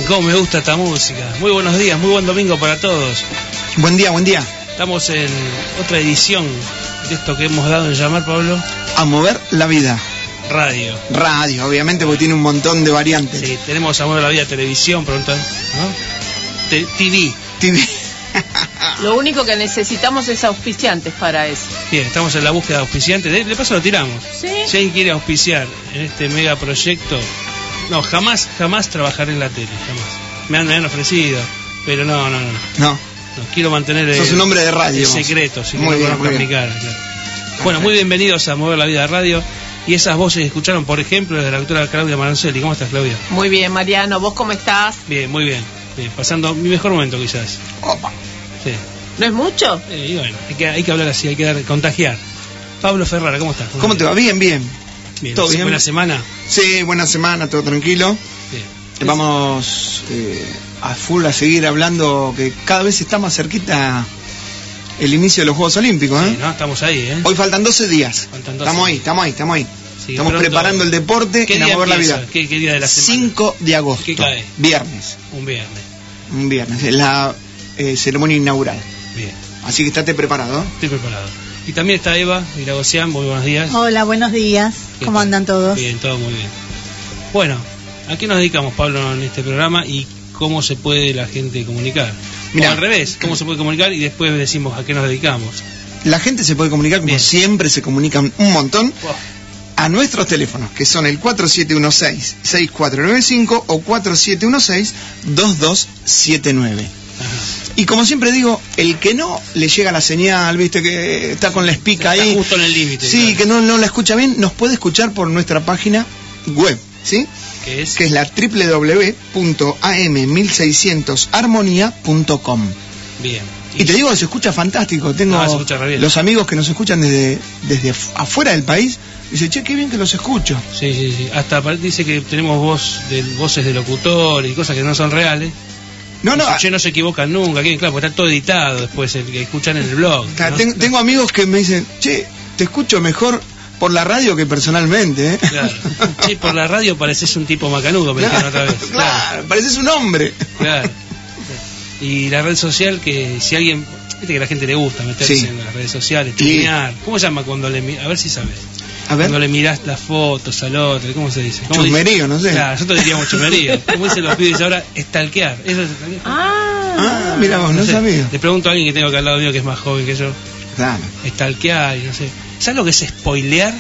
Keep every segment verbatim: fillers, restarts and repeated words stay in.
Bien, cómo me gusta esta música. Muy buenos días, muy buen domingo para todos. Buen día, buen día. Estamos en otra edición de esto que hemos dado en llamar, Pablo. A mover la vida. Radio. Radio, obviamente, porque tiene un montón de variantes. Sí, tenemos A mover la vida televisión, pronto, ¿no? T V. T V. Lo único que necesitamos es auspiciantes para eso. Bien, estamos en la búsqueda de auspiciantes. De, de paso lo tiramos. ¿Sí? Si alguien quiere auspiciar en este mega proyecto, no, jamás, jamás trabajaré en la tele, jamás. Me han, me han ofrecido, pero no, no, no. No. No, quiero mantener el, Sos un hombre de radio. el secreto, si muy no bien, conozco muy mi bien. cara. Claro. Bueno, muy bienvenidos a Mover la Vida Radio. Y esas voces que escucharon, por ejemplo, de la doctora Claudia Marancelli. ¿Cómo estás, Claudia? Muy bien, Mariano. ¿Vos cómo estás? Bien, muy bien. Bien, pasando mi mejor momento, quizás. Opa. Sí. ¿No es mucho? Eh, y bueno, hay que, hay que hablar así, hay que dar, contagiar. Pablo Ferrara, ¿cómo estás? ¿Cómo te va? Bien, bien. Bien, ¿Todo bien? ¿Buena semana? Sí, buena semana, todo tranquilo. Bien. Vamos eh, a full a seguir hablando, que cada vez está más cerquita el inicio de los Juegos Olímpicos, ¿eh? Sí, ¿no? Estamos ahí, ¿eh? Hoy faltan doce días. Faltan doce estamos ahí, días. estamos ahí, estamos ahí. Sí, estamos pronto. preparando el deporte ¿Qué en A día mover la empieza? vida. ¿Qué, qué día de la semana? cinco de agosto. ¿Qué cae? Viernes. Un viernes. Un viernes. Es la eh, ceremonia inaugural. Bien, Así que estate preparado. estoy preparado. Y también está Eva Iragosian, muy buenos días. Hola, buenos días. ¿Qué ¿Cómo tal? andan todos? Bien, todo muy bien. Bueno, ¿a qué nos dedicamos, Pablo, en este programa y cómo se puede la gente comunicar? Mirá. O al revés, ¿cómo se puede comunicar? Y después decimos a qué nos dedicamos. La gente se puede comunicar como Bien. siempre, se comunican un montón Wow. a nuestros teléfonos, que son el cuatro siete uno seis, seis cuatro nueve cinco o cuatro siete uno seis, dos dos siete nueve. Ajá. Y como siempre digo, el que no le llega la señal, viste, que está con la espica Está ahí, justo en el límite. sí, claro. que no, no la escucha bien, nos puede escuchar por nuestra página web, ¿sí? ¿Qué es? Que es la doble u doble u doble u punto a eme mil seiscientos armonía punto com. Bien. Y te digo que se escucha fantástico. Tengo Ah, se escucha re bien. los amigos que nos escuchan desde, desde af- afuera del país. Dicen, che, qué bien que los escucho. Sí, sí, sí. Hasta apare- dice que tenemos voz de, voces de locutores y cosas que no son reales. No, no, Che, no se equivocan nunca. Que, claro, porque está todo editado después, el que escuchan en el blog. ah, ¿no? ten- tengo amigos que me dicen, che, te escucho mejor por la radio que personalmente. ¿eh? Claro. Che, por la radio pareces un tipo macanudo, me dijeron otra vez. Claro, pareces un hombre. Claro. Y la red social, que si alguien, viste que a la gente le gusta meterse Sí. en las redes sociales, Sí. chusmear. ¿Cómo se llama cuando le mi- a ver si sabes? A ver, Cuando le mirás las fotos al otro, ¿cómo se dice? ¿Cómo chusmerío, no sé. dice? Claro, nosotros diríamos chusmerío. ¿Cómo dicen los pibes ahora? Stalkear. ¿Eso es stalkear? Ah, Ah, mira vos, no sé. sabía. Le pregunto a alguien que tengo acá al lado mío que es más joven que yo. Claro. Stalkear y no sé. ¿Sabes lo que es spoilear?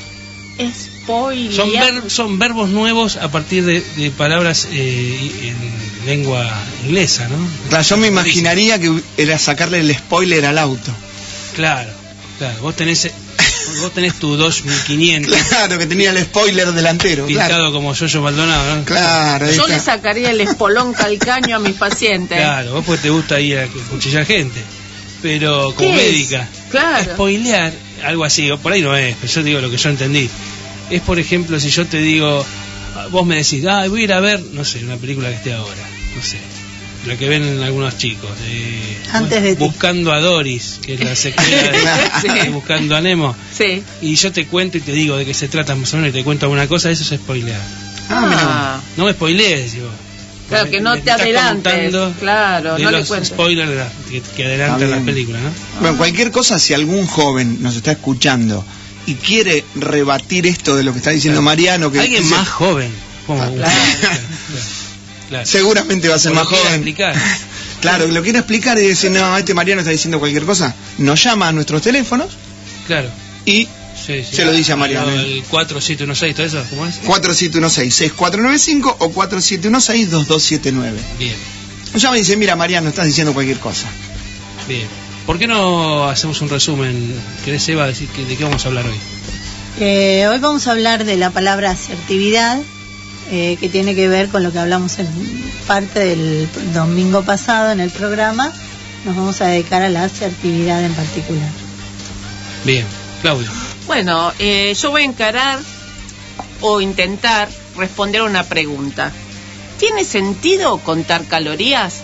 spoiler. Son, ver- son verbos nuevos a partir de, de palabras eh, en lengua inglesa, ¿no? Claro, yo me imaginaría que era sacarle el spoiler al auto. Claro, claro. Vos tenés, vos tenés tu Dodge mil quinientos Claro, que tenía el spoiler delantero. pintado Claro, como Yoyo Maldonado, ¿no? claro. ahí Yo está. le sacaría el espolón calcaño a mis pacientes. Claro, vos pues te gusta ir a cuchillar gente, pero como ¿Qué es? médica. Claro. Spoilear, algo así, o por ahí no es, pero yo digo lo que yo entendí. Es, por ejemplo, si yo te digo, vos me decís, ah, voy a ir a ver, no sé, una película que esté ahora, no sé, la que ven algunos chicos, eh, Antes de ti. Buscando a Doris, que es la secuela de, Sí. de Buscando a Nemo, Sí. y yo te cuento y te digo de qué se trata más o menos y te cuento alguna cosa, eso es spoilear. Ah, mira vos. Ah, No me spoilees, digo. claro, que no Me- te me estás adelantes. contando Claro, de no le los cuentes. spoilers de la- que, que adelantan Está las bien. películas, ¿no? Bueno, cualquier cosa, si algún joven nos está escuchando y quiere rebatir esto de lo que está diciendo Claro. Mariano, que Alguien dice- más joven. Como, Ah, claro. claro, claro. seguramente va a ser O más lo quiera joven. explicar. Claro, que lo quiere explicar y dice, no, este Mariano está diciendo cualquier cosa. Nos llama a nuestros teléfonos Claro. y Sí, sí. Se lo dice a Mariano. El cuatro siete uno seis, ¿todo eso? ¿Cómo es? cuatro siete uno seis, seis cuatro nueve cinco o cuatro siete uno seis, dos dos siete nueve. Bien, Nos llama y dice, mira Mariano, estás diciendo cualquier cosa. bien. ¿Por qué no hacemos un resumen? ¿Querés, Eva, decir que, de qué vamos a hablar hoy? Eh, hoy vamos a hablar de la palabra asertividad, eh, que tiene que ver con lo que hablamos en parte del domingo pasado en el programa. Nos vamos a dedicar a la asertividad en particular. Bien, Claudio. Bueno, eh, yo voy a encarar o intentar responder a una pregunta. ¿Tiene sentido contar calorías?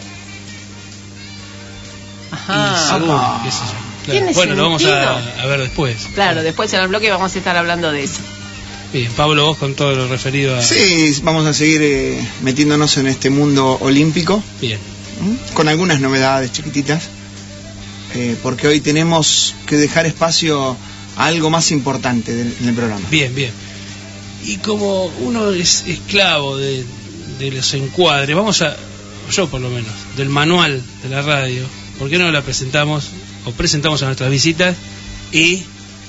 Ajá. Y según, qué sé yo. Claro. ¿Tiene Bueno, lo vamos sentido? a, a ver después. Claro, después en el bloque vamos a estar hablando de eso. Bien, Pablo, vos con todo lo referido a... Sí, vamos a seguir eh, metiéndonos en este mundo olímpico. Bien. ¿Mm? Con algunas novedades chiquititas. Eh, porque hoy tenemos que dejar espacio a algo más importante del, del programa. Bien, bien. Y como uno es esclavo de, de los encuadres, vamos a, yo por lo menos, del manual de la radio, ¿por qué no la presentamos o presentamos a nuestras visitas y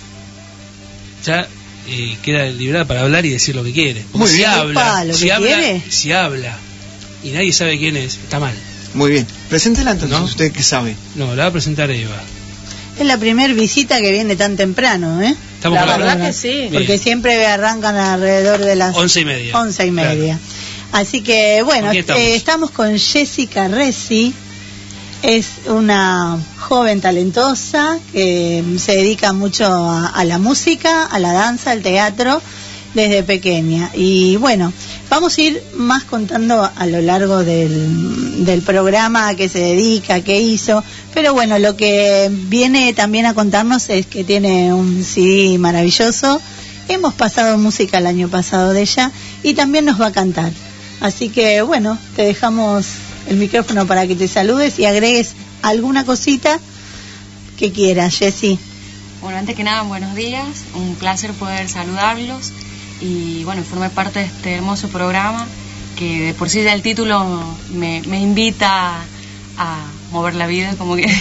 ya eh, queda liberada para hablar y decir lo que quiere? Porque Muy si bien. habla, Opa, ¿lo si que habla, quiere? si habla y nadie sabe quién es, está mal. Muy bien. Preséntela entonces, ¿No? usted que sabe. No, la va a presentar Eva. Es la primer visita que viene tan temprano, ¿eh? Estamos La con la verdad hora. que sí. Porque Bien. siempre arrancan alrededor de las Once y media. once y Claro. media. Así que, bueno, ¿Con quién estamos? eh, estamos con Jessica Resi. Es una joven talentosa que se dedica mucho a, a la música, a la danza, al teatro, desde pequeña. Y bueno, vamos a ir más contando a lo largo del, del programa a qué se dedica, a qué hizo. Pero bueno, lo que viene también a contarnos es que tiene un C D maravilloso. Hemos pasado música el año pasado de ella y también nos va a cantar. Así que bueno, te dejamos el micrófono para que te saludes y agregues alguna cosita que quieras, Jessy. Bueno, antes que nada, buenos días, un placer poder saludarlos y bueno, formar parte de este hermoso programa que de por sí ya el título me, me invita a mover la vida, como que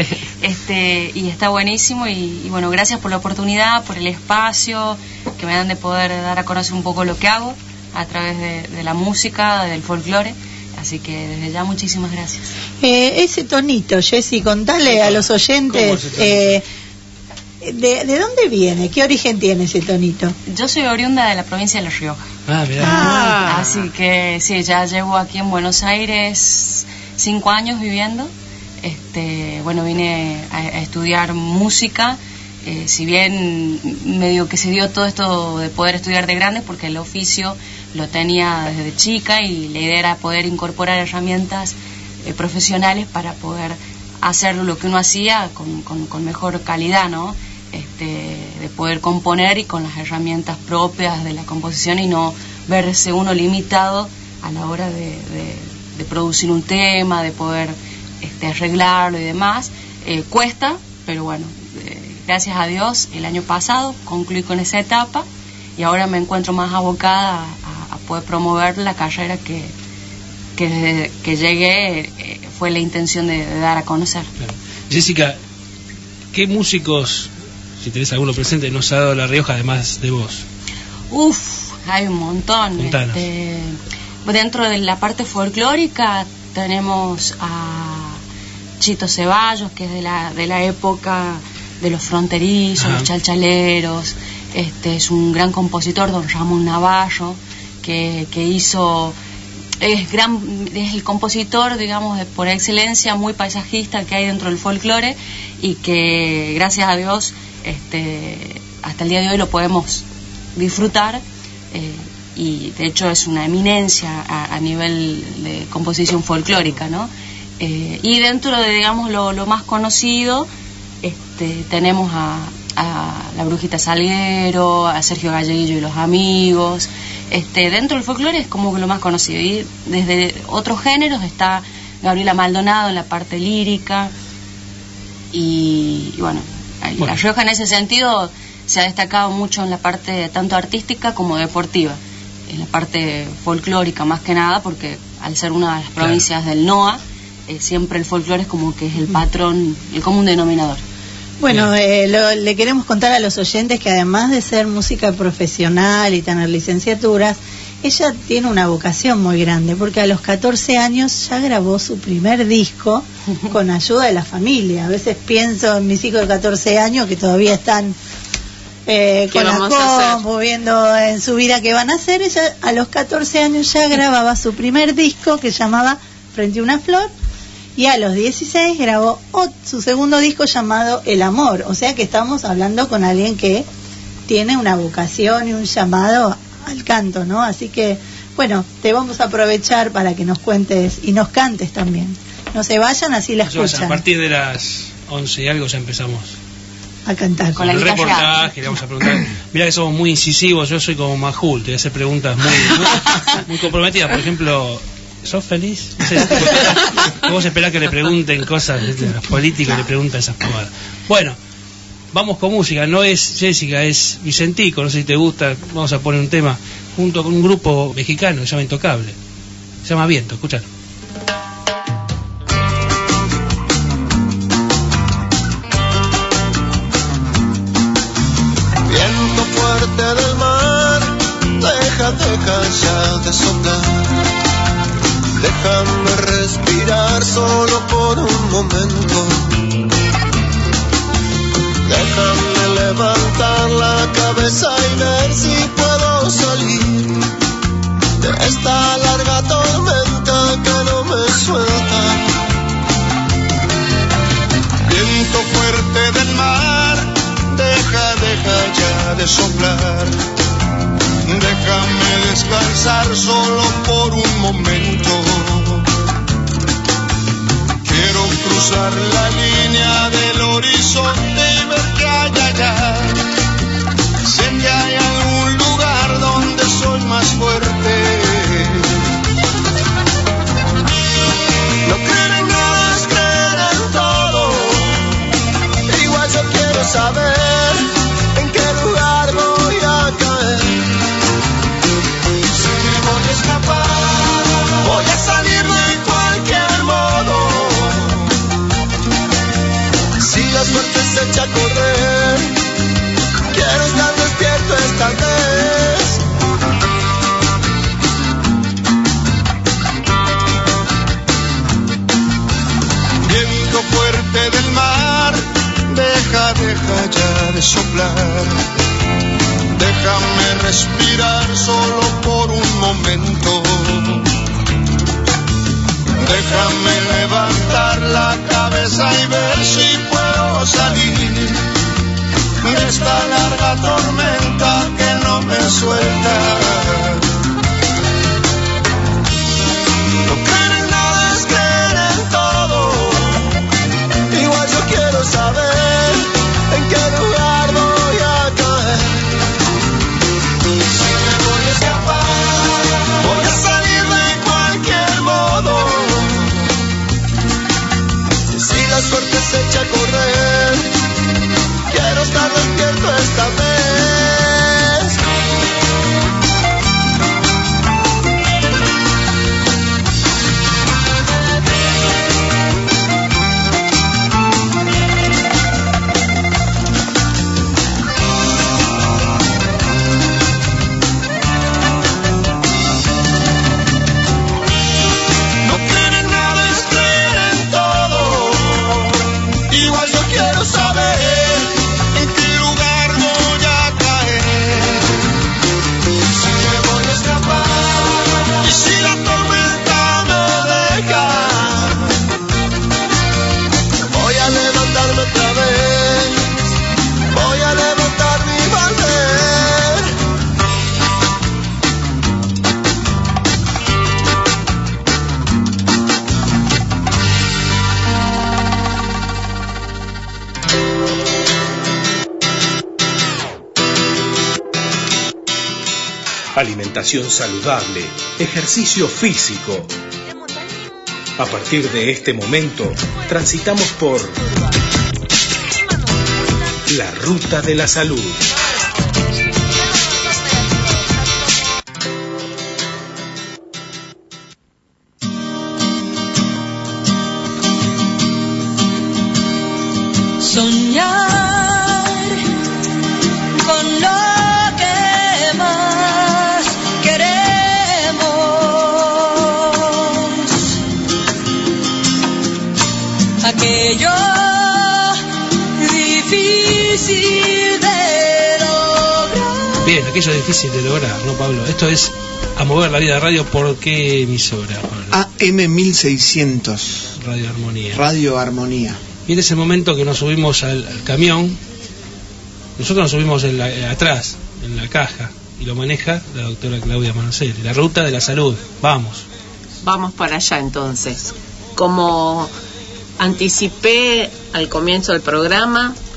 este y está buenísimo y, y bueno, gracias por la oportunidad, por el espacio que me dan de poder dar a conocer un poco lo que hago a través de, de la música, del folclore. Así que desde ya muchísimas gracias. Eh, ese tonito, Jessy, contale a los ¿Cómo oyentes, es ese tonito? eh, de, ¿de dónde viene? ¿Qué origen tiene ese tonito? Yo soy oriunda de la provincia de La Rioja. Ah, mirá. Ah. Así que sí, ya llevo aquí en Buenos Aires cinco años viviendo. Este, bueno, vine a, a estudiar música. Eh, si bien medio que se dio todo esto de poder estudiar de grande, porque el oficio lo tenía desde chica y la idea era poder incorporar herramientas eh, profesionales para poder hacer lo que uno hacía con, con, con mejor calidad, ¿no? Este, de poder componer y con las herramientas propias de la composición y no verse uno limitado a la hora de, de, de producir un tema, de poder este, arreglarlo y demás. Eh, cuesta, pero bueno, eh, gracias a Dios el año pasado concluí con esa etapa y ahora me encuentro más abocada a, a poder promover la carrera que, que desde que llegué eh, fue la intención de, de dar a conocer. Claro. Jessica, ¿qué músicos, si tenés alguno presente, nos ha dado La Rioja además de vos? Uf, hay un montón. Contanos. Este, dentro de la parte folclórica tenemos a Chito Ceballos, que es de la, de la época de los fronterizos, Ajá. los chalchaleros. Este es un gran compositor, don Ramón Navarro, que, que hizo, es gran, es el compositor, digamos, de, por excelencia, muy paisajista que hay dentro del folclore y que gracias a Dios este, hasta el día de hoy lo podemos disfrutar eh, y de hecho es una eminencia a, a nivel de composición folclórica, ¿no? Eh, y dentro de, digamos, lo, lo más conocido este, tenemos a a la Brujita Salguero, a Sergio Galleguillo y los Amigos. Este, dentro del folclore es como que lo más conocido. Y desde otros géneros está Gabriela Maldonado en la parte lírica. Y, y bueno, ahí, bueno, La Rioja en ese sentido se ha destacado mucho en la parte tanto artística como deportiva. En la parte folclórica más que nada, porque al ser una de las provincias claro. del N O A, eh, siempre el folclore es como que es el patrón, el común denominador. Bueno, eh, lo, le queremos contar a los oyentes que además de ser música profesional y tener licenciaturas, ella tiene una vocación muy grande, porque a los catorce años ya grabó su primer disco con ayuda de la familia. A veces pienso en mis hijos de catorce años que todavía están eh, con la compu, viendo en su vida qué van a hacer. Ella a los catorce años ya grababa su primer disco que se llamaba Frente a una Flor. Y a los dieciséis grabó su segundo disco llamado El Amor. O sea que estamos hablando con alguien que tiene una vocación y un llamado al canto, ¿no? Así que, bueno, te vamos a aprovechar para que nos cuentes y nos cantes también. No se vayan, así la escuchan. A partir de las once y algo ya empezamos. a cantar. Con la el guitarra. reportaje, le vamos a preguntar. Mirá que somos muy incisivos, yo soy como Majul, te voy a hacer preguntas muy, muy, muy comprometidas. Por ejemplo, ¿sos feliz? No sé, ese tipo de cosas. Vos esperás que le pregunten cosas, ¿viste? Los políticos le preguntan esas cosas. Bueno, vamos con música, no es Jessica, es Vicentico, no sé si te gusta, vamos a poner un tema junto con un grupo mexicano que se llama Intocable. Se llama Viento, escuchalo. Viento fuerte del mar, deja, deja ya de soplar. Déjame respirar solo por un momento. Déjame levantar la cabeza y ver si puedo salir de esta larga tormenta que no me suelta. Viento fuerte del mar, deja, deja ya de soplar. Déjame descansar solo por un momento. Quiero cruzar la línea del horizonte y ver qué hay allá. Sé que hay algún lugar donde soy más fuerte. No creer en nada es creer en todo. Igual yo quiero saber en qué lugar voy a caer. Si me voy a escapar, voy a salir de cualquier modo. Si la suerte se echa a correr, quiero estar despierto esta vez. Viento fuerte del mar, deja, deja ya de soplar. Déjame respirar solo por un momento. Déjame levantar la cabeza y ver si puedo salir de esta larga tormenta que no me suelta. No creer en nada es creer en todo. Igual yo quiero saber en qué lugar voy a caer. Si me voy a escapar, voy a salir de cualquier modo. Si la suerte se echa a correr, quiero estar despierto esta vez. No creer en nada es creer en todo. Igual yo quiero saber en qué lugar voy a caer. Si me voy a escapar y si la tormenta me deja, voy a levantarme otra vez. Voy a levantarme y volver. Alimentación saludable, ejercicio físico. A partir de este momento, transitamos por la ruta de la salud. Soñar con lo que más queremos. Aquello difícil de lograr. Bien, aquello difícil de lograr, ¿no, Pablo? Esto es A Mover la Vida Radio. ¿Por qué emisora, Pablo? A M mil seiscientos, Radio Armonía. Radio Armonía. Y en ese momento que nos subimos al, al camión, nosotros nos subimos en la, eh, atrás, en la caja, y lo maneja la doctora Claudia Manocel. La ruta de la salud. Vamos. Vamos para allá entonces. Como anticipé al comienzo del programa,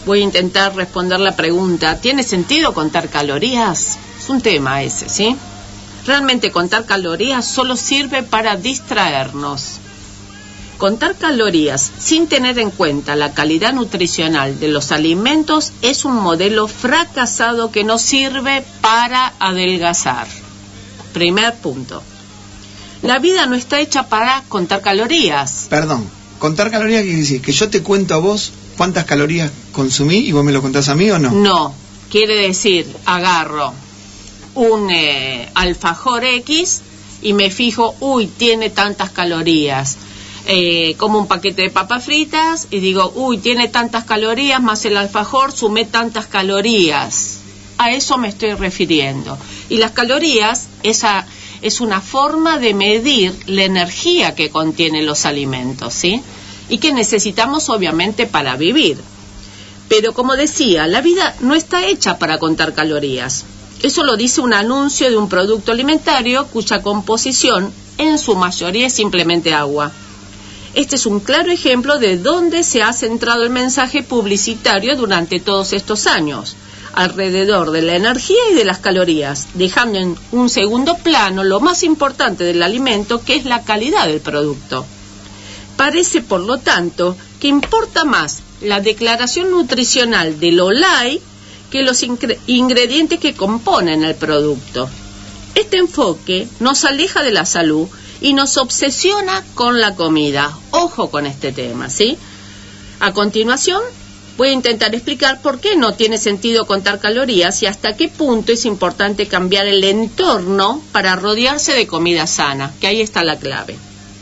voy a intentar responder la pregunta. ¿Tiene sentido contar calorías? Es un tema ese, ¿sí? Realmente contar calorías solo sirve para distraernos. Contar calorías sin tener en cuenta la calidad nutricional de los alimentos es un modelo fracasado que no sirve para adelgazar. Primer punto. La vida no está hecha para contar calorías. Perdón, contar calorías quiere decir que yo te cuento a vos cuántas calorías consumí y vos me lo contás a mí o no. No, quiere decir, agarro un eh, alfajor X y me fijo, uy, tiene tantas calorías. Eh, como un paquete de papas fritas y digo, uy, tiene tantas calorías, más el alfajor, sumé tantas calorías. A eso me estoy refiriendo. Y las calorías, esa es una forma de medir la energía que contienen los alimentos, ¿sí? Y que necesitamos obviamente para vivir. Pero como decía, la vida no está hecha para contar calorías. Eso lo dice un anuncio de un producto alimentario cuya composición en su mayoría es simplemente agua. Este es un claro ejemplo de dónde se ha centrado el mensaje publicitario durante todos estos años, alrededor de la energía y de las calorías, dejando en un segundo plano lo más importante del alimento, que es la calidad del producto. Parece, por lo tanto, que importa más la declaración nutricional del Olay que los ingre- ingredientes que componen el producto. Este enfoque nos aleja de la salud y nos obsesiona con la comida. Ojo con este tema, ¿sí? A continuación, voy a intentar explicar por qué no tiene sentido contar calorías y hasta qué punto es importante cambiar el entorno para rodearse de comida sana, que ahí está la clave.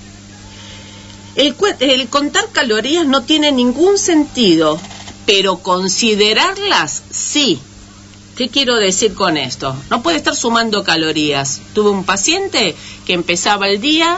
El, el contar calorías no tiene ningún sentido, pero considerarlas sí. ¿Qué quiero decir con esto? No puede estar sumando calorías. Tuve un paciente que empezaba el día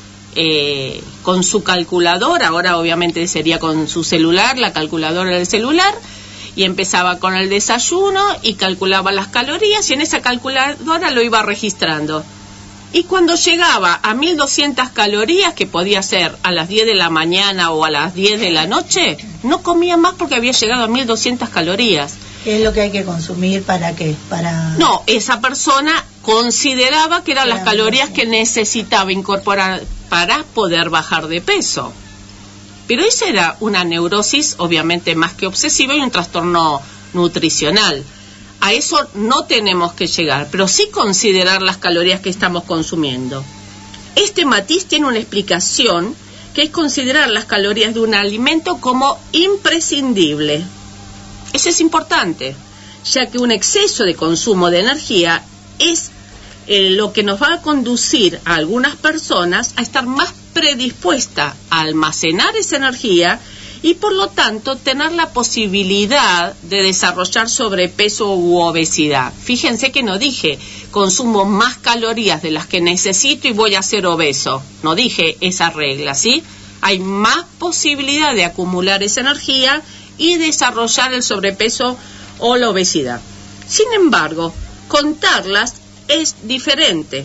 eh, con su calculadora, ahora obviamente sería con su celular, la calculadora del celular, y empezaba con el desayuno y calculaba las calorías y en esa calculadora lo iba registrando. Y cuando llegaba a mil doscientas calorías, que podía ser a las diez de la mañana o a las diez de la noche, no comía más porque había llegado a mil doscientas calorías. ¿Qué es lo que hay que consumir para qué? Para... No, esa persona consideraba que eran las calorías que necesitaba incorporar para poder bajar de peso. Pero esa era una neurosis obviamente más que obsesiva y un trastorno nutricional. A eso no tenemos que llegar, pero sí considerar las calorías que estamos consumiendo. Este matiz tiene una explicación, que es considerar las calorías de un alimento como imprescindible. Eso es importante, ya que un exceso de consumo de energía es eh, lo que nos va a conducir a algunas personas a estar más predispuesta a almacenar esa energía y por lo tanto tener la posibilidad de desarrollar sobrepeso u obesidad. Fíjense que no dije consumo más calorías de las que necesito y voy a ser obeso. No dije esa regla, ¿sí? Hay más posibilidad de acumular esa energía y desarrollar el sobrepeso o la obesidad. Sin embargo, contarlas es diferente.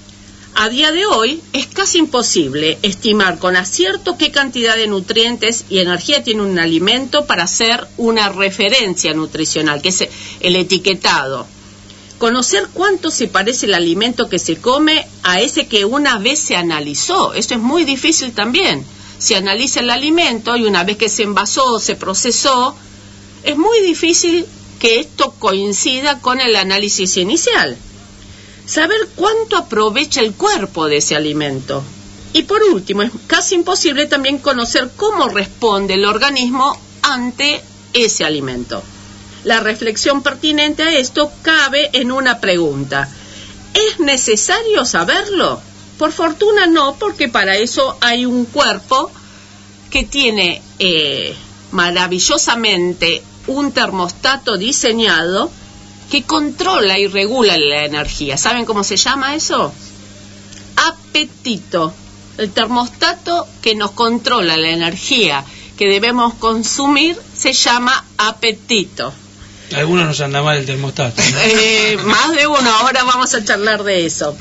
A día de hoy es casi imposible estimar con acierto qué cantidad de nutrientes y energía tiene un alimento para hacer una referencia nutricional, que es el etiquetado. Conocer cuánto se parece el alimento que se come a ese que una vez se analizó, esto es muy difícil también. Se analiza el alimento y una vez que se envasó, se procesó, es muy difícil que esto coincida con el análisis inicial. Saber cuánto aprovecha el cuerpo de ese alimento. Y por último, es casi imposible también conocer cómo responde el organismo ante ese alimento. La reflexión pertinente a esto cabe en una pregunta. ¿Es necesario saberlo? Por fortuna no, porque para eso hay un cuerpo que tiene eh, maravillosamente un termostato diseñado que controla y regula la energía. ¿Saben cómo se llama eso? Apetito. El termostato que nos controla la energía que debemos consumir se llama apetito. Algunos nos anda mal el termostato, ¿no? Eh, más de uno, ahora vamos a charlar de eso.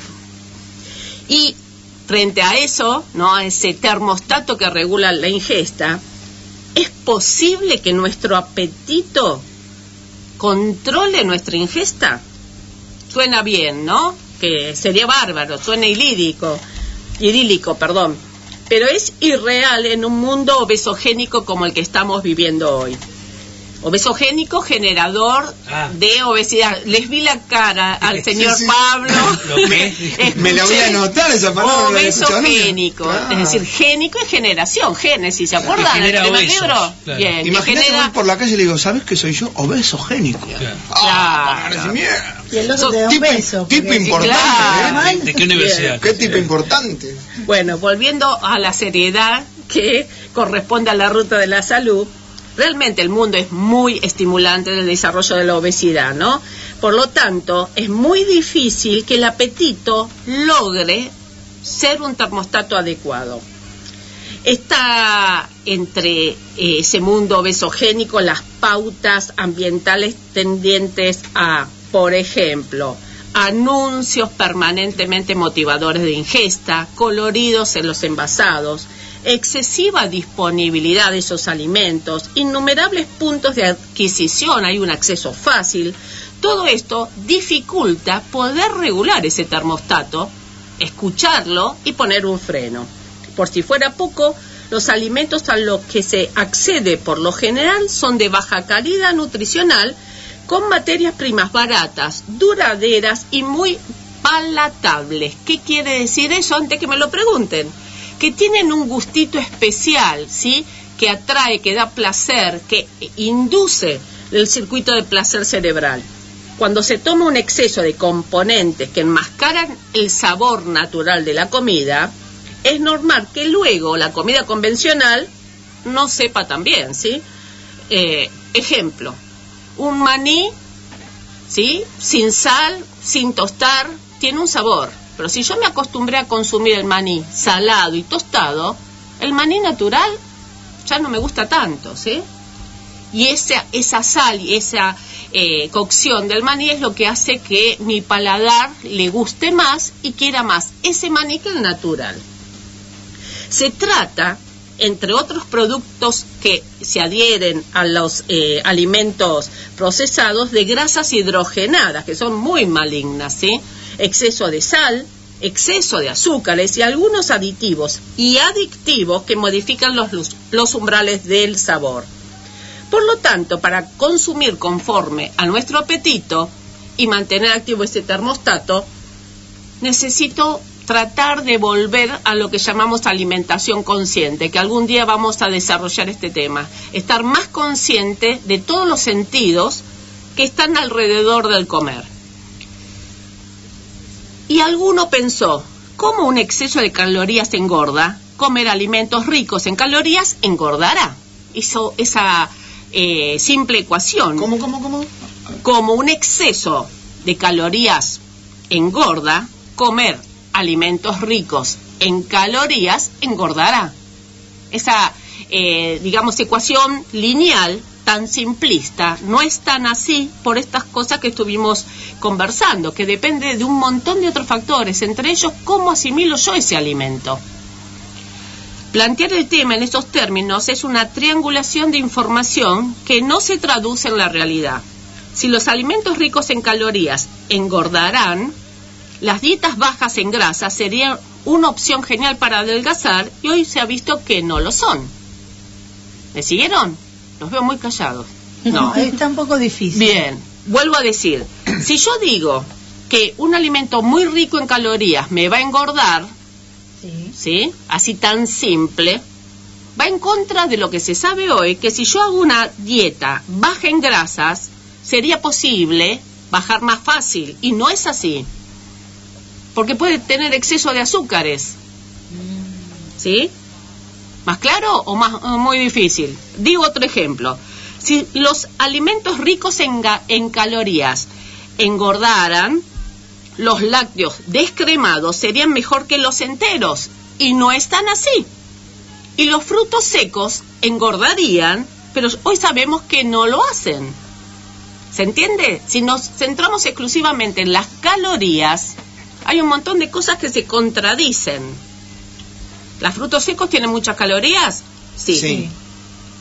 Y frente a eso, ¿no?, a ese termostato que regula la ingesta, ¿Es posible que nuestro apetito controle nuestra ingesta? Suena bien, ¿no? Que sería bárbaro, suena idílico, idílico, perdón. Pero es irreal en un mundo obesogénico como el que estamos viviendo hoy. Obesogénico, generador ah. de obesidad. Les vi la cara al Sí, señor sí. Pablo. ¿Lo qué? Me la voy a anotar esa palabra. no la he escuchado nunca. Obesogénico. Claro. Es decir, génico y generación. Génesis, ¿se acuerdan? Que genera ¿El primer obesos, libro? claro. Bien. que Imagínate, genera- voy por la calle y le digo, ¿sabes qué soy yo? Obesogénico. Claro. Ah, Claro. parece mierda. Y el otro Sos te da un tipo- beso. tipo porque- importante, Claro. ¿eh? ¿De, de qué universidad? ¿Qué tipo importante? Bueno, volviendo a la seriedad que corresponde a la ruta de la salud, realmente el mundo es muy estimulante del desarrollo de la obesidad, ¿no? Por lo tanto, es muy difícil que el apetito logre ser un termostato adecuado. Está entre eh, ese mundo obesogénico las pautas ambientales tendientes a, por ejemplo, anuncios permanentemente motivadores de ingesta, coloridos en los envasados, excesiva disponibilidad de esos alimentos, innumerables puntos de adquisición, hay un acceso fácil. Todo esto dificulta poder regular ese termostato, escucharlo y poner un freno. Por si fuera poco, los alimentos a los que se accede por lo general son de baja calidad nutricional, con materias primas baratas, duraderas y muy palatables. ¿Qué quiere decir eso? Antes que me lo pregunten. Que tienen un gustito especial, ¿sí? Que atrae, que da placer, que induce el circuito de placer cerebral. Cuando se toma un exceso de componentes que enmascaran el sabor natural de la comida, es normal que luego la comida convencional no sepa tan bien, ¿sí? Eh, ejemplo, un maní, ¿sí? Sin sal, sin tostar, tiene un sabor. Pero si yo me acostumbré a consumir el maní salado y tostado, el maní natural ya no me gusta tanto, ¿sí? Y esa, esa sal y esa eh, cocción del maní es lo que hace que mi paladar le guste más y quiera más ese maní que el natural. Se trata, entre otros productos que se adhieren a los eh, alimentos procesados, de grasas hidrogenadas, que son muy malignas, ¿sí? Exceso de sal, exceso de azúcares y algunos aditivos y adictivos que modifican los, los umbrales del sabor. Por lo tanto, para consumir conforme a nuestro apetito y mantener activo este termostato, necesito tratar de volver a lo que llamamos alimentación consciente, que algún día vamos a desarrollar este tema. Estar más consciente de todos los sentidos que están alrededor del comer. Y alguno pensó, ¿cómo un exceso de calorías engorda? Comer alimentos ricos en calorías engordará. Hizo esa eh, simple ecuación. ¿Cómo, cómo, cómo? Como un exceso de calorías engorda, comer alimentos ricos en calorías engordará. Esa, eh, digamos, ecuación lineal tan simplista no es tan así por estas cosas que estuvimos conversando, que depende de un montón de otros factores, entre ellos cómo asimilo yo ese alimento. Plantear el tema en estos términos es una triangulación de información que no se traduce en la realidad. Si los alimentos ricos en calorías engordarán, las dietas bajas en grasa serían una opción genial para adelgazar y hoy se ha visto que no lo son. ¿Me siguieron? Los veo muy callados. No, está un poco difícil. Bien, vuelvo a decir, si yo digo que un alimento muy rico en calorías me va a engordar, Sí. ¿sí? Así tan simple, va en contra de lo que se sabe hoy, que si yo hago una dieta baja en grasas, sería posible bajar más fácil, y no es así. Porque puede tener exceso de azúcares. ¿Sí? ¿Más claro o más o muy difícil? Digo otro ejemplo. Si los alimentos ricos en, en calorías engordaran, los lácteos descremados serían mejor que los enteros. Y no están así. Y los frutos secos engordarían, pero hoy sabemos que no lo hacen. ¿Se entiende? Si nos centramos exclusivamente en las calorías, hay un montón de cosas que se contradicen. ¿Los frutos secos tienen muchas calorías? Sí. Sí.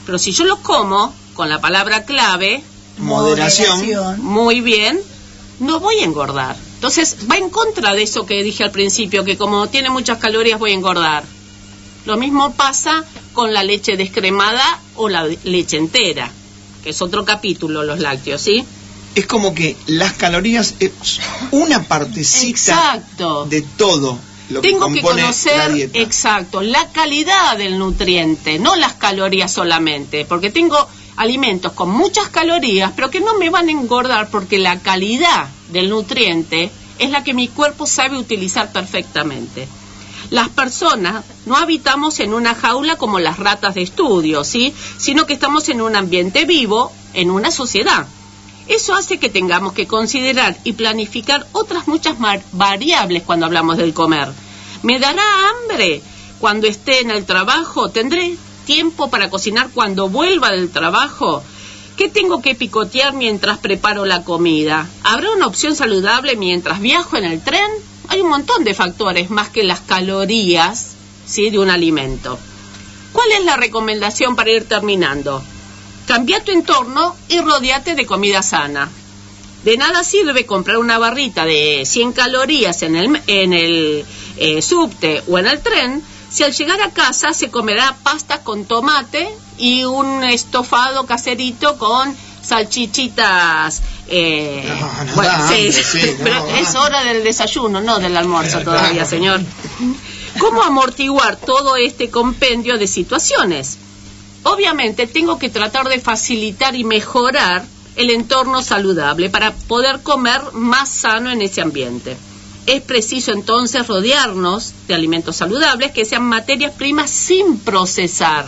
Pero si yo lo como con la palabra clave, moderación, muy bien, no voy a engordar. Entonces va en contra de eso que dije al principio, que como tiene muchas calorías voy a engordar. Lo mismo pasa con la leche descremada o la leche entera, que es otro capítulo, los lácteos, ¿sí? Es como que las calorías es una partecita exacto. de todo lo Tengo que que compone conocer, la dieta. exacto, la calidad del nutriente, no las calorías solamente, porque tengo alimentos con muchas calorías, pero que no me van a engordar porque la calidad del nutriente es la que mi cuerpo sabe utilizar perfectamente. Las personas no habitamos en una jaula como las ratas de estudio, ¿sí? Sino que estamos en un ambiente vivo, en una sociedad. Eso hace que tengamos que considerar y planificar otras muchas variables cuando hablamos del comer. ¿Me dará hambre cuando esté en el trabajo? ¿Tendré tiempo para cocinar cuando vuelva del trabajo? ¿Qué tengo que picotear mientras preparo la comida? ¿Habrá una opción saludable mientras viajo en el tren? Hay un montón de factores más que las calorías, ¿sí?, de un alimento. ¿Cuál es la recomendación para ir terminando? Cambia tu entorno y rodéate de comida sana. De nada sirve comprar una barrita de cien calorías en el, en el eh, subte o en el tren si al llegar a casa se comerá pasta con tomate y un estofado caserito con salchichitas. Eh, no, no, bueno, da sí, hambre, sí, pero no, es va. hora del desayuno, no del almuerzo Claro, todavía, claro. señor. ¿Cómo amortiguar todo este compendio de situaciones? Obviamente tengo que tratar de facilitar y mejorar el entorno saludable para poder comer más sano en ese ambiente. Es preciso entonces rodearnos de alimentos saludables que sean materias primas sin procesar.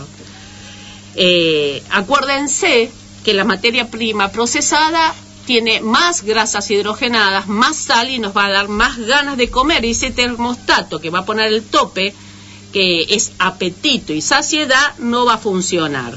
Eh, acuérdense que la materia prima procesada tiene más grasas hidrogenadas, más sal y nos va a dar más ganas de comer. Y ese termostato que va a poner el tope, que es apetito y saciedad, no va a funcionar.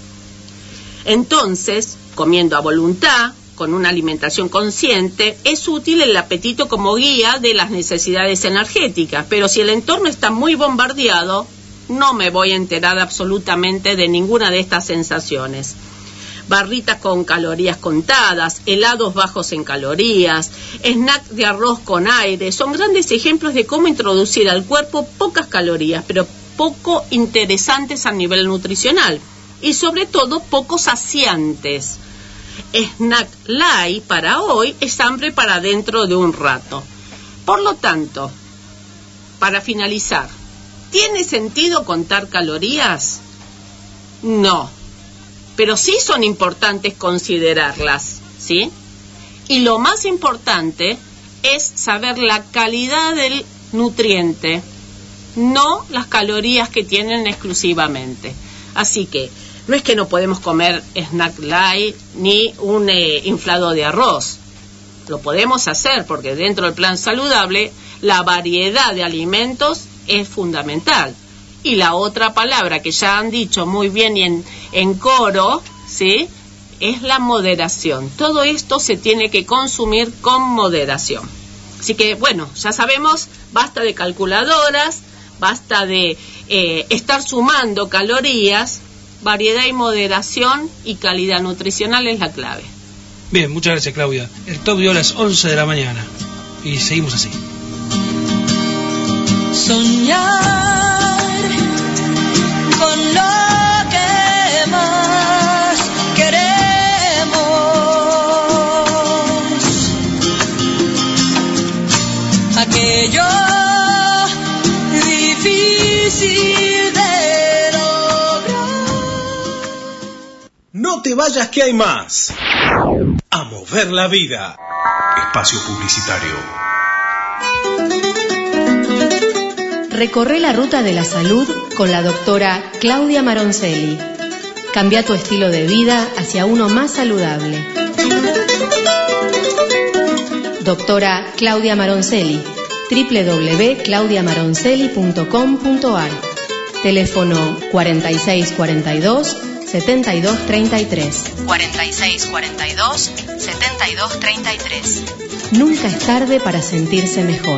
Entonces, comiendo a voluntad, con una alimentación consciente, es útil el apetito como guía de las necesidades energéticas, pero si el entorno está muy bombardeado, no me voy a enterar absolutamente de ninguna de estas sensaciones. Barritas con calorías contadas, helados bajos en calorías, snack de arroz con aire, son grandes ejemplos de cómo introducir al cuerpo pocas calorías, pero poco interesantes a nivel nutricional y sobre todo poco saciantes. Snack light para hoy es hambre para dentro de un rato. Por lo tanto, para finalizar, ¿tiene sentido contar calorías? No. Pero sí son importantes considerarlas, ¿sí? Y lo más importante es saber la calidad del nutriente, no las calorías que tienen exclusivamente. Así que no es que no podemos comer snack light ni un eh, inflado de arroz. Lo podemos hacer porque dentro del plan saludable la variedad de alimentos es fundamental. Y la otra palabra que ya han dicho muy bien y en, en coro, ¿sí?, es la moderación. Todo esto se tiene que consumir con moderación. Así que, bueno, ya sabemos, basta de calculadoras, basta de eh, estar sumando calorías, variedad y moderación y calidad nutricional es la clave. Bien, muchas gracias, Claudia. El top dio a las once de la mañana y seguimos así. Soñar con lo que más queremos, aquello difícil de lograr. No te vayas que hay más. A mover la vida. Espacio publicitario. Recorre la ruta de la salud con la doctora Claudia Maroncelli. Cambia tu estilo de vida hacia uno más saludable. Doctora Claudia Maroncelli, doble u doble u doble u punto claudia maroncelli punto com punto a r. Teléfono cuarenta y seis cuarenta y dos, setenta y dos treinta y tres. cuarenta y seis cuarenta y dos, setenta y dos treinta y tres. Nunca es tarde para sentirse mejor.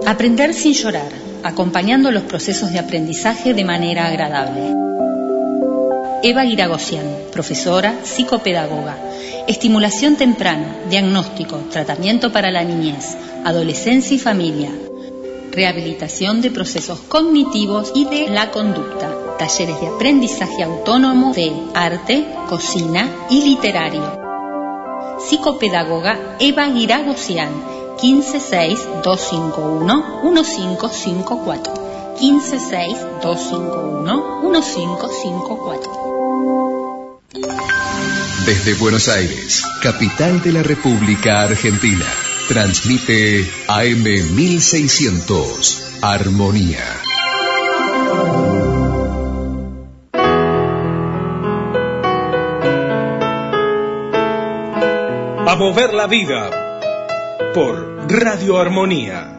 Aprender sin llorar, acompañando los procesos de aprendizaje de manera agradable. Eva Guiragosian, profesora, psicopedagoga. Estimulación temprana, diagnóstico, tratamiento para la niñez, adolescencia y familia. Rehabilitación de procesos cognitivos y de la conducta. Talleres de aprendizaje autónomo de arte, cocina y literario. Psicopedagoga Eva Guiragosian, quince seis dos cinco uno uno cinco cinco cuatro. quince seis dos cinco uno uno cinco cinco cuatro. Desde Buenos Aires, capital de la República Argentina, transmite A M mil seiscientos, Armonía. A mover la vida por Radio Armonía.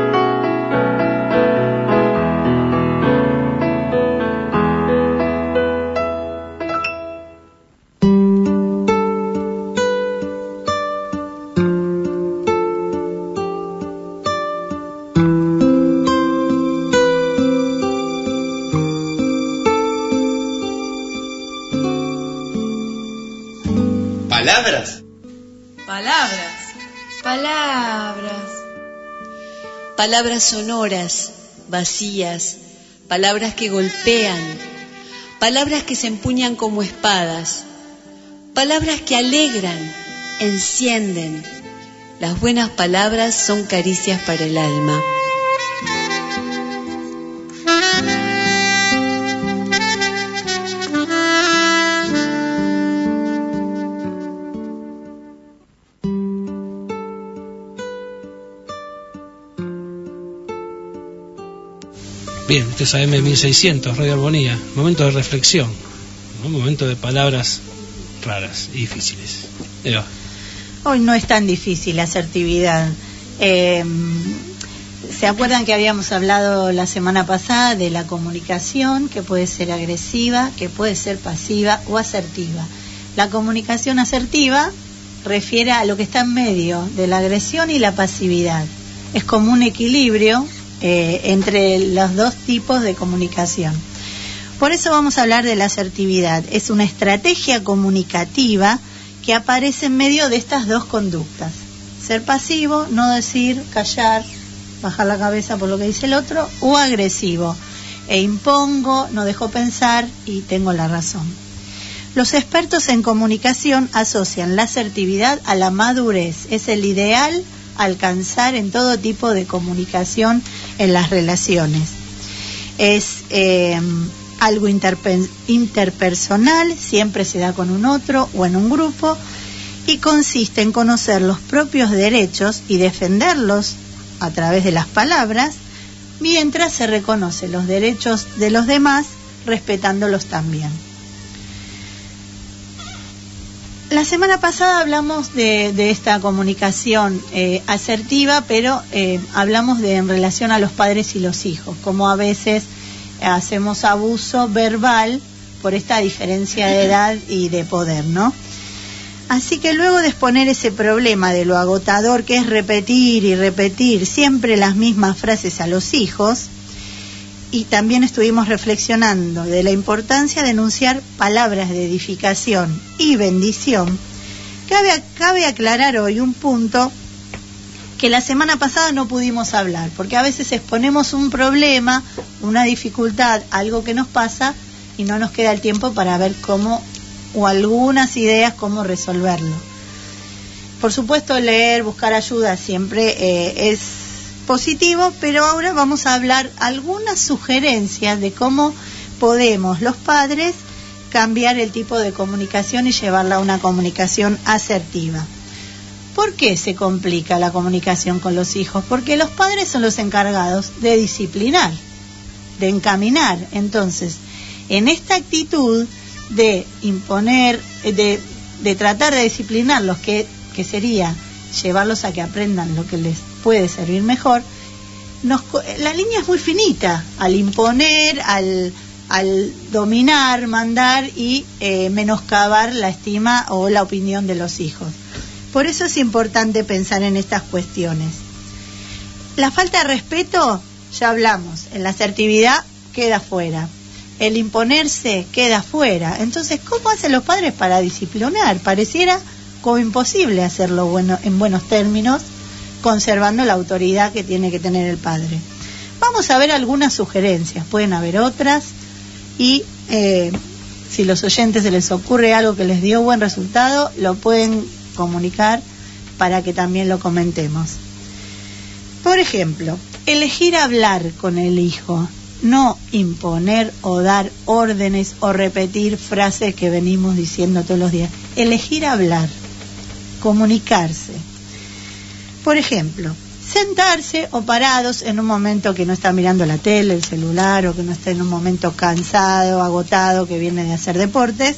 Palabras. Palabras. Palabras. Palabras sonoras, vacías, palabras que golpean, palabras que se empuñan como espadas, palabras que alegran, encienden. Las buenas palabras son caricias para el alma. Bien, este es A M mil seiscientos, Radio Armonía. Momento de reflexión, ¿no? Momento de palabras raras y difíciles. Eva. Hoy no es tan difícil la asertividad. Eh, ¿Se acuerdan que habíamos hablado la semana pasada de la comunicación, que puede ser agresiva, que puede ser pasiva o asertiva? La comunicación asertiva refiere a lo que está en medio de la agresión y la pasividad. Es como un equilibrio Eh, entre los dos tipos de comunicación. Por eso vamos a hablar de la asertividad. Es una estrategia comunicativa que aparece en medio de estas dos conductas. Ser pasivo, no decir, callar, bajar la cabeza por lo que dice el otro, o agresivo, e impongo, no dejo pensar y tengo la razón. Los expertos en comunicación asocian la asertividad a la madurez. Es el ideal alcanzar en todo tipo de comunicación en las relaciones. Es eh, algo interpe- interpersonal, siempre se da con un otro o en un grupo, y consiste en conocer los propios derechos y defenderlos a través de las palabras, mientras se reconocen los derechos de los demás, respetándolos también. La semana pasada hablamos de, de esta comunicación eh, asertiva, pero eh, hablamos de en relación a los padres y los hijos, como a veces hacemos abuso verbal por esta diferencia de edad y de poder, ¿no? Así que luego de exponer ese problema de lo agotador que es repetir y repetir siempre las mismas frases a los hijos, y también estuvimos reflexionando de la importancia de enunciar palabras de edificación y bendición, cabe, cabe aclarar hoy un punto que la semana pasada no pudimos hablar, porque a veces exponemos un problema, una dificultad, algo que nos pasa, y no nos queda el tiempo para ver cómo, o algunas ideas, cómo resolverlo. Por supuesto, leer, buscar ayuda siempre eh, es positivo, pero ahora vamos a hablar algunas sugerencias de cómo podemos los padres cambiar el tipo de comunicación y llevarla a una comunicación asertiva. ¿Por qué se complica la comunicación con los hijos? Porque los padres son los encargados de disciplinar, de encaminar. Entonces, en esta actitud de imponer, de, de tratar de disciplinarlos, que, que sería llevarlos a que aprendan lo que les puede servir mejor, nos, la línea es muy finita al imponer, al, al dominar, mandar y eh, menoscabar la estima o la opinión de los hijos. Por eso es importante pensar en estas cuestiones. La falta de respeto, ya hablamos, en la asertividad queda fuera. El imponerse queda fuera. Entonces, ¿cómo hacen los padres para disciplinar? Pareciera como imposible hacerlo bueno, en buenos términos, conservando la autoridad que tiene que tener el padre. Vamos a ver algunas sugerencias, pueden haber otras, y eh, si los oyentes se les ocurre algo que les dio buen resultado, lo pueden comunicar para que también lo comentemos. Por ejemplo, elegir hablar con el hijo, no imponer o dar órdenes o repetir frases que venimos diciendo todos los días. Elegir hablar, comunicarse. Por ejemplo, sentarse o parados en un momento que no está mirando la tele, el celular, o que no está en un momento cansado, agotado, que viene de hacer deportes.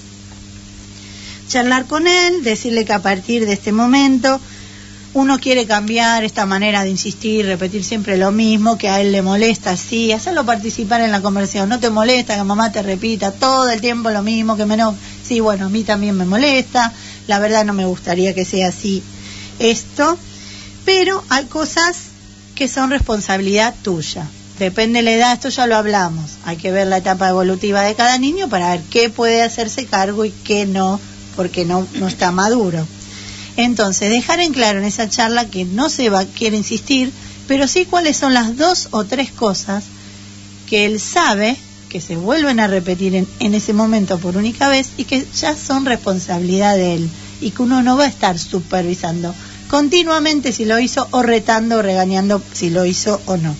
Charlar con él, decirle que a partir de este momento uno quiere cambiar esta manera de insistir, repetir siempre lo mismo, que a él le molesta, sí, hacerlo participar en la conversación. No te molesta que mamá te repita todo el tiempo lo mismo, que menos, sí, bueno, a mí también me molesta, la verdad no me gustaría que sea así esto, pero hay cosas que son responsabilidad tuya. Depende de la edad, esto ya lo hablamos, hay que ver la etapa evolutiva de cada niño para ver qué puede hacerse cargo y qué no, porque no, no está maduro. Entonces, dejar en claro en esa charla que no se va quiere insistir, pero sí cuáles son las dos o tres cosas que él sabe que se vuelven a repetir en, en ese momento por única vez y que ya son responsabilidad de él y que uno no va a estar supervisando continuamente si lo hizo o retando o regañando si lo hizo o no.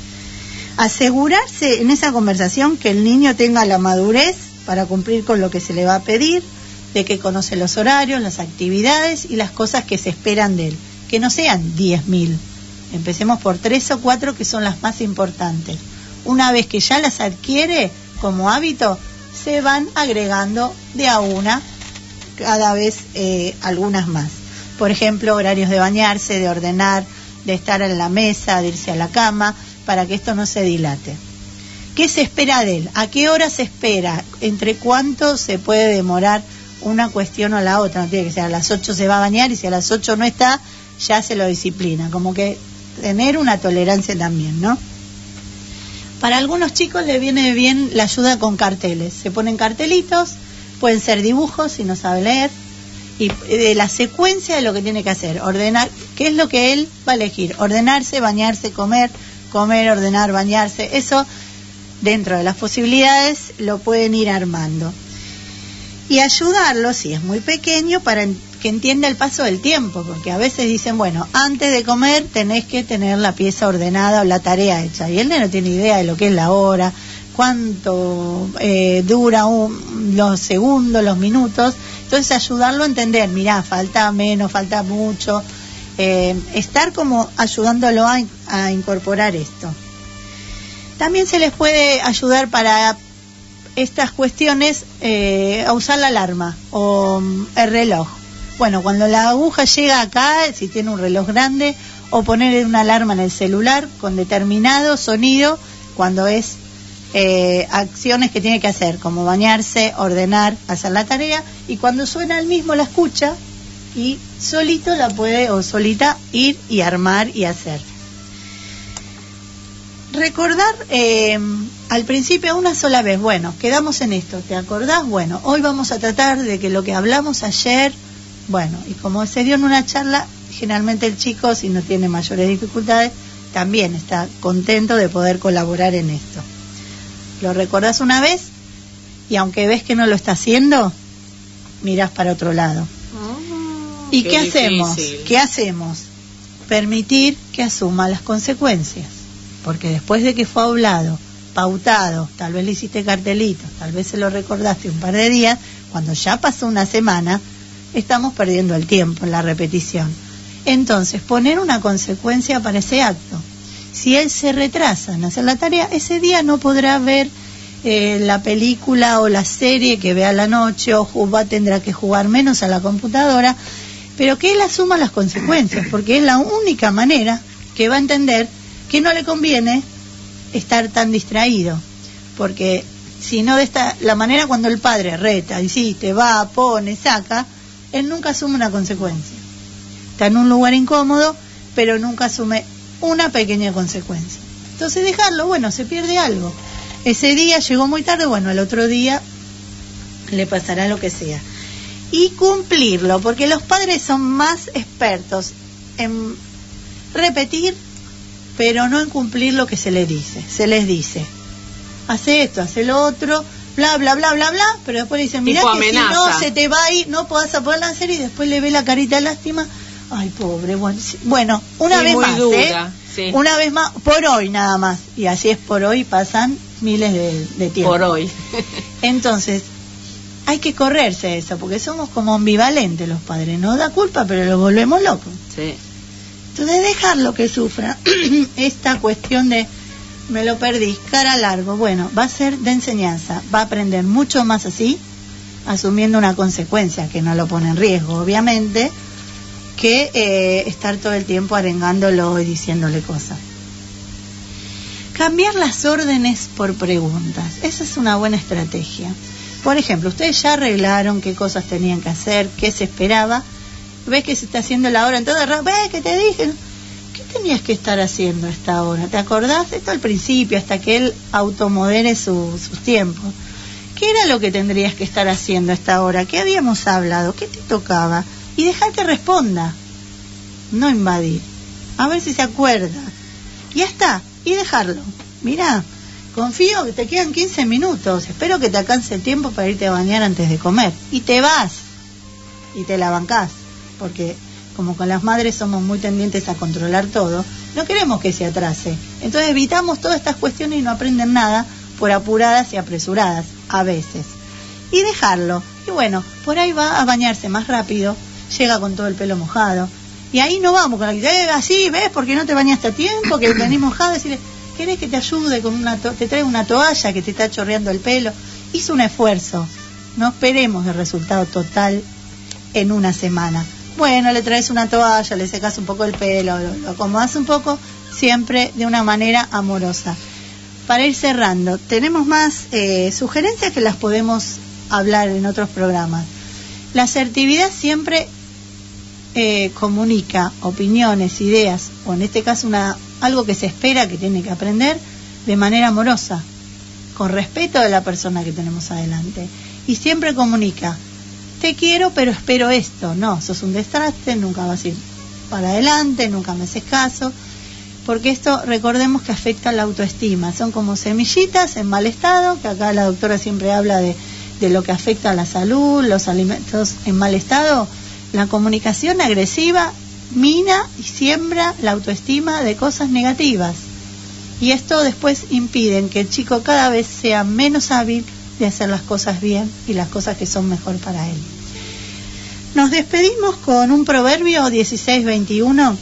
Asegurarse en esa conversación que el niño tenga la madurez para cumplir con lo que se le va a pedir, de que conoce los horarios, las actividades y las cosas que se esperan de él, que no sean diez mil. Empecemos por tres o cuatro que son las más importantes. Una vez que ya las adquiere como hábito, se van agregando de a una, cada vez eh, algunas más. Por ejemplo, horarios de bañarse, de ordenar, de estar en la mesa, de irse a la cama, para que esto no se dilate. ¿Qué se espera de él? ¿A qué hora se espera? ¿Entre cuánto se puede demorar una cuestión o la otra? No tiene que ser a las ocho se va a bañar y si a las ocho no está, ya se lo disciplina. Como que tener una tolerancia también, ¿no? Para algunos chicos les viene bien la ayuda con carteles. Se ponen cartelitos, pueden ser dibujos si no sabe leer, y de la secuencia de lo que tiene que hacer, ordenar, ¿qué es lo que él va a elegir? Ordenarse, bañarse, comer, comer, ordenar, bañarse. Eso, dentro de las posibilidades, lo pueden ir armando. Y ayudarlo, si es muy pequeño, para que entienda el paso del tiempo, porque a veces dicen, bueno, antes de comer tenés que tener la pieza ordenada o la tarea hecha, y él no tiene idea de lo que es la hora, cuánto eh, dura un, los segundos, los minutos. Entonces ayudarlo a entender, mirá, falta menos, falta mucho, eh, estar como ayudándolo a, a incorporar esto. También se les puede ayudar para estas cuestiones eh, a usar la alarma o um, el reloj. Bueno, cuando la aguja llega acá, si tiene un reloj grande, o poner una alarma en el celular con determinado sonido cuando es eh, acciones que tiene que hacer, como bañarse, ordenar, hacer la tarea, y cuando suena el mismo la escucha y solito la puede o solita ir y armar y hacer. Recordar eh, al principio una sola vez, bueno, quedamos en esto, ¿te acordás? Bueno, hoy vamos a tratar de que lo que hablamos ayer, bueno, y como se dio en una charla, generalmente el chico, si no tiene mayores dificultades, también está contento de poder colaborar en esto. Lo recordás una vez y aunque ves que no lo está haciendo, mirás para otro lado. Oh, ¿Y qué, qué hacemos? ¿Qué hacemos? Permitir que asuma las consecuencias. Porque después de que fue hablado, pautado, tal vez le hiciste cartelitos, tal vez se lo recordaste un par de días, cuando ya pasó una semana, estamos perdiendo el tiempo en la repetición. Entonces, poner una consecuencia para ese acto. Si él se retrasa en hacer la tarea, ese día no podrá ver eh, la película o la serie que vea a la noche, o va, tendrá que jugar menos a la computadora, pero que él asuma las consecuencias, porque es la única manera que va a entender que no le conviene estar tan distraído, porque si no, de esta la manera, cuando el padre reta, insiste, va, pone, saca, él nunca asume una consecuencia. Está en un lugar incómodo, pero nunca asume una pequeña consecuencia. Entonces dejarlo, bueno, se pierde algo. Ese día llegó muy tarde, bueno, el otro día le pasará lo que sea. Y cumplirlo, porque los padres son más expertos en repetir, pero no en cumplir lo que se les dice. Se les dice, hace esto, hace lo otro, bla, bla, bla, bla, bla, pero después le dicen, mirá que amenaza. Si no se te va a ir, no podás poderla hacer, y después le ve la carita de lástima. Ay, pobre, bueno, bueno una sí, vez más, dura, ¿eh? Sí. Una vez más, por hoy nada más, y así es por hoy, pasan miles de, de tiempo. Por hoy. Entonces, hay que correrse eso, porque somos como ambivalentes los padres, no da culpa, pero los volvemos locos. Sí. Entonces, dejarlo que sufra esta cuestión de me lo perdí, cara largo, bueno, va a ser de enseñanza, va a aprender mucho más así, asumiendo una consecuencia que no lo pone en riesgo, obviamente, que eh, estar todo el tiempo arengándolo y diciéndole cosas. Cambiar las órdenes por preguntas, esa es una buena estrategia. Por ejemplo, ustedes ya arreglaron qué cosas tenían que hacer, qué se esperaba, ves que se está haciendo la hora, entonces, ves que te dije, ¿qué tenías que estar haciendo a esta hora? ¿Te acordás? Esto al principio, hasta que él automodere su, sus tiempos. ¿Qué era lo que tendrías que estar haciendo a esta hora? ¿Qué habíamos hablado? ¿Qué te tocaba? Y dejar que responda, no invadir, a ver si se acuerda. Y ya está, y dejarlo. Mirá, confío que te quedan quince minutos, espero que te alcance el tiempo para irte a bañar antes de comer. Y te vas, y te la bancás, porque como con las madres somos muy tendientes a controlar todo, no queremos que se atrase. Entonces evitamos todas estas cuestiones y no aprenden nada por apuradas y apresuradas, a veces. Y dejarlo. Y bueno, por ahí va a bañarse más rápido, llega con todo el pelo mojado. Y ahí no vamos con la que eh, así, ¿ves? Porque no te bañaste a tiempo, que venís mojado, decirle, ¿querés que te ayude con una to te traigo una toalla que te está chorreando el pelo? Hizo un esfuerzo. No esperemos el resultado total en una semana. Bueno, le traes una toalla, le secas un poco el pelo, lo, lo acomodas un poco, siempre de una manera amorosa. Para ir cerrando, tenemos más eh, sugerencias que las podemos hablar en otros programas. La asertividad siempre eh, comunica opiniones, ideas, o en este caso una algo que se espera que tiene que aprender de manera amorosa, con respeto de la persona que tenemos adelante. Y siempre comunica, te quiero pero espero esto, no, sos un desastre, nunca vas a ir para adelante, nunca me haces caso, porque esto recordemos que afecta la autoestima, son como semillitas en mal estado, que acá la doctora siempre habla de, de lo que afecta a la salud, los alimentos en mal estado. La comunicación agresiva mina y siembra la autoestima de cosas negativas, y esto después impide que el chico cada vez sea menos hábil de hacer las cosas bien y las cosas que son mejor para él. Nos despedimos con un proverbio dieciséis veintiuno.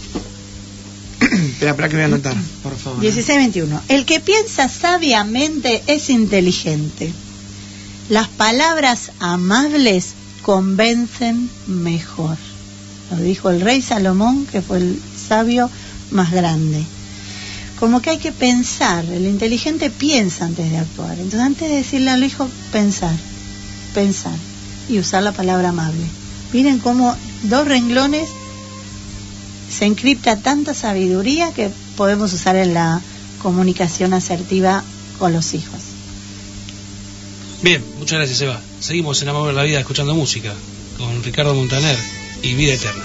Espera, espera que voy a anotar, por favor. dieciséis veintiuno. El que piensa sabiamente es inteligente. Las palabras amables convencen mejor. Lo dijo el rey Salomón, que fue el sabio más grande. Como que hay que pensar, el inteligente piensa antes de actuar. Entonces, antes de decirle al hijo, pensar, pensar y usar la palabra amable. Miren cómo dos renglones se encripta tanta sabiduría que podemos usar en la comunicación asertiva con los hijos. Bien, muchas gracias, Eva. Seguimos en Amor de la Vida escuchando música con Ricardo Montaner y Vida Eterna.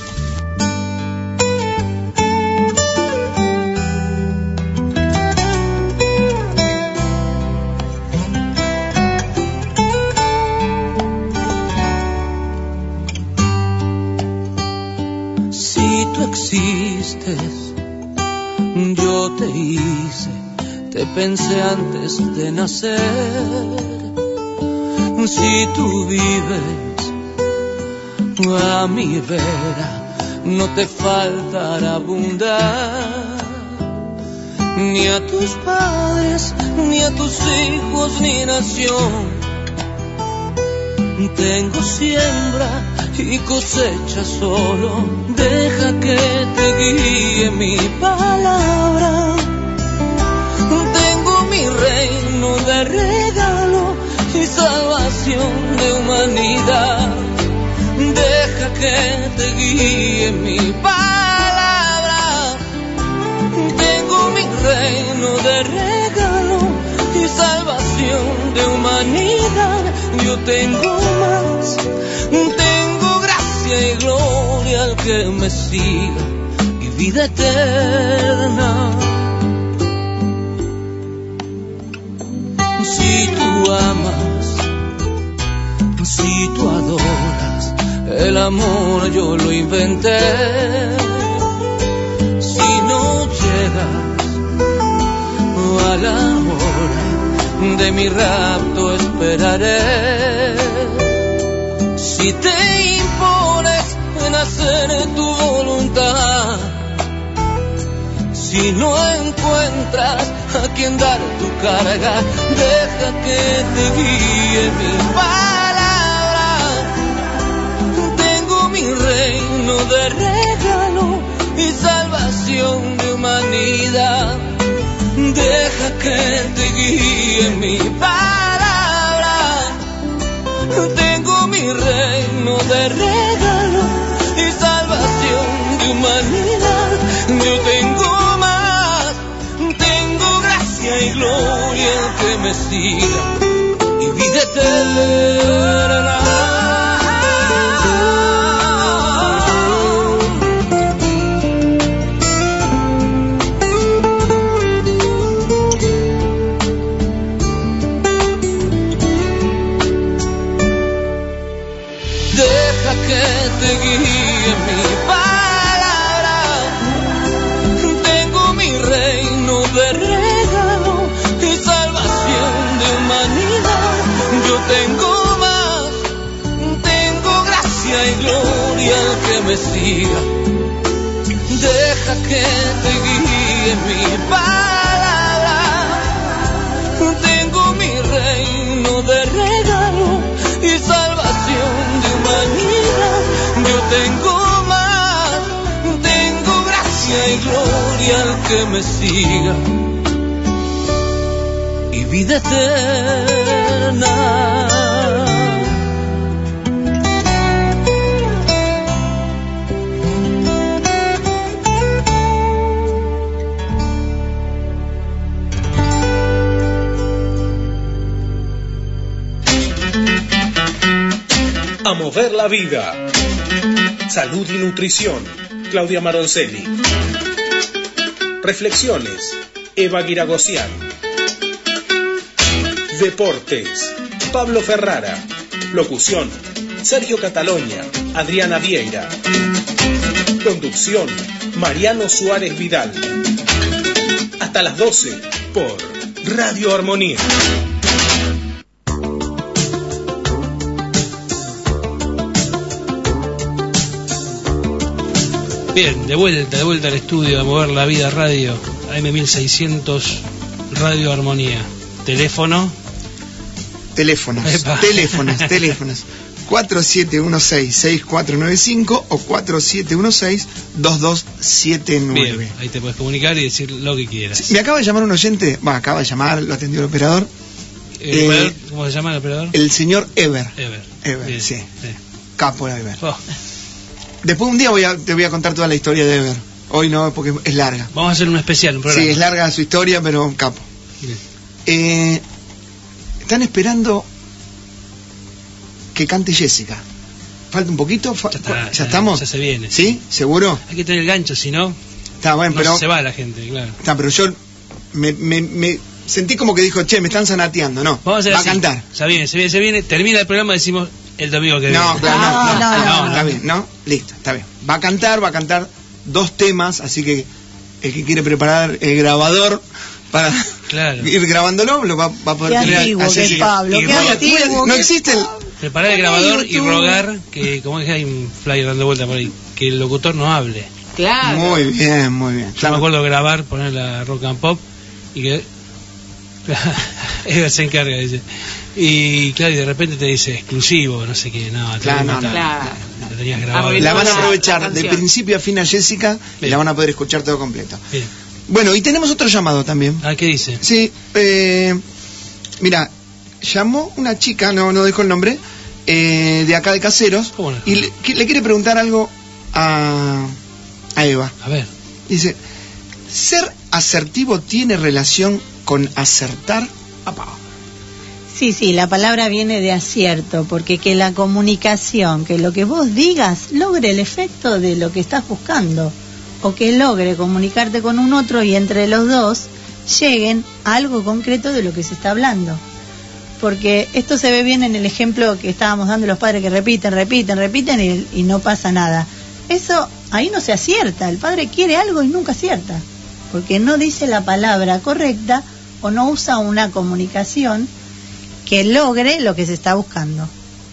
Si tú existes, yo te hice, te pensé antes de nacer. Si tú vives a mi vera, no te faltará abundar, ni a tus padres, ni a tus hijos, ni nación. Tengo siembra y cosecha solo, deja que te guíe mi palabra. Tengo mi reino de regalo y salvación de humanidad. Deja que te guíe mi palabra. de regalo y salvación de humanidad. Yo tengo más, tengo gracia y gloria al que me siga y vida eterna. Si tú amas, si tú adoras, el amor yo lo inventé. Si no llegas a la hora de mi rapto esperaré. Si te impones en hacer tu voluntad, si no encuentras a quien dar tu carga, deja que te guíe mi palabra. Tengo mi reino de regalo y salvación de humanidad. Deja que te guíe mi palabra. Tengo mi reino de regalo y salvación de humanidad. Yo tengo más, tengo gracia y gloria que me siga y vida eterna. Que te guíe mi palabra. Tengo mi reino de regalo y salvación de humanidad. Yo tengo más, tengo gracia y gloria al que me siga. Deja que te guíe mi palabra. Tengo mi reino de regalo y salvación de humanidad. Yo tengo más, tengo gracia y gloria al que me siga y vida eterna. A mover la vida. Salud y nutrición. Claudia Maroncelli. Reflexiones. Eva Guiragosian. Deportes. Pablo Ferrara. Locución. Sergio Catalonia. Adriana Vieira. Conducción. Mariano Suárez Vidal. Hasta las doce por Radio Armonía. Bien, de vuelta, de vuelta al estudio, a mover la vida radio, A M mil seiscientos, Radio Armonía. Teléfono. Teléfonos, Epa. teléfonos, teléfonos. cuatro siete uno seis, seis cuatro nueve cinco o cuatro siete uno seis, dos dos siete nueve. Bien, ahí te puedes comunicar y decir lo que quieras. Me acaba de llamar un oyente, bueno, acaba de llamar, lo atendió el operador. ¿El Eh, operador? ¿Cómo se llama el operador? El señor Ever. Ever. Ever, Bien, sí. sí. Capo de Ever. Oh, Después un día voy a, te voy a contar toda la historia de Ever. Hoy no, porque es larga. vamos a hacer un especial, un programa. Sí, es larga su historia, pero capo. Bien. Eh, están esperando que cante Jessica. ¿Falta un poquito? Fa- Ya está, ¿Ya ya- estamos? ya se viene. ¿Sí? ¿Seguro? Hay que tener el gancho, si no, Está bueno, no pero... se va la gente, claro. Está, pero yo me, me, me sentí como que dijo, che, me están zanateando. No, Vamos a hacer va así. a cantar. Se viene, se viene, se viene. Termina el programa, decimos el domingo que No, viene. claro, no, no, no, no, no, está no. bien, ¿no? Listo, está bien. Va a cantar, va a cantar dos temas, así que el que quiere preparar el grabador para Claro. ir grabándolo, lo va, va a poder Qué tener. antiguo así que es que- Pablo, y qué roga- antiguo. No qué- existe el... Preparar el Ponle grabador y YouTube. rogar que, como es que hay un flyer dando vuelta por ahí, que el locutor no hable. Claro. Muy bien, muy bien. Yo Claro. me acuerdo grabar, poner la rock and pop y que Eva se encarga, dice. Y claro, y de repente te dice exclusivo, no sé qué, no, te Claro, voy a no, matar. Claro. Lo tenías grabado. Arruinó La van a la- aprovechar la de canción. principio a fin a Jessica y Bien. la van a poder escuchar todo completo. Bien. Bueno, y tenemos otro llamado también. Ah, ¿qué dice? Sí, eh, mira, llamó una chica, no, no dejó el nombre, eh, de acá de Caseros, ¿Cómo no? y le, que- le quiere preguntar algo a, a Eva. A ver. Dice, ¿ser asertivo tiene relación con acertar? Apá. Sí, sí, la palabra viene de acierto, porque que la comunicación, que lo que vos digas logre el efecto de lo que estás buscando, o que logre comunicarte con un otro y entre los dos lleguen a algo concreto de lo que se está hablando. Porque esto se ve bien en el ejemplo que estábamos dando los padres que repiten, repiten, repiten y, y no pasa nada. Eso, ahí no se acierta, el padre quiere algo y nunca acierta, porque no dice la palabra correcta o no usa una comunicación que logre lo que se está buscando.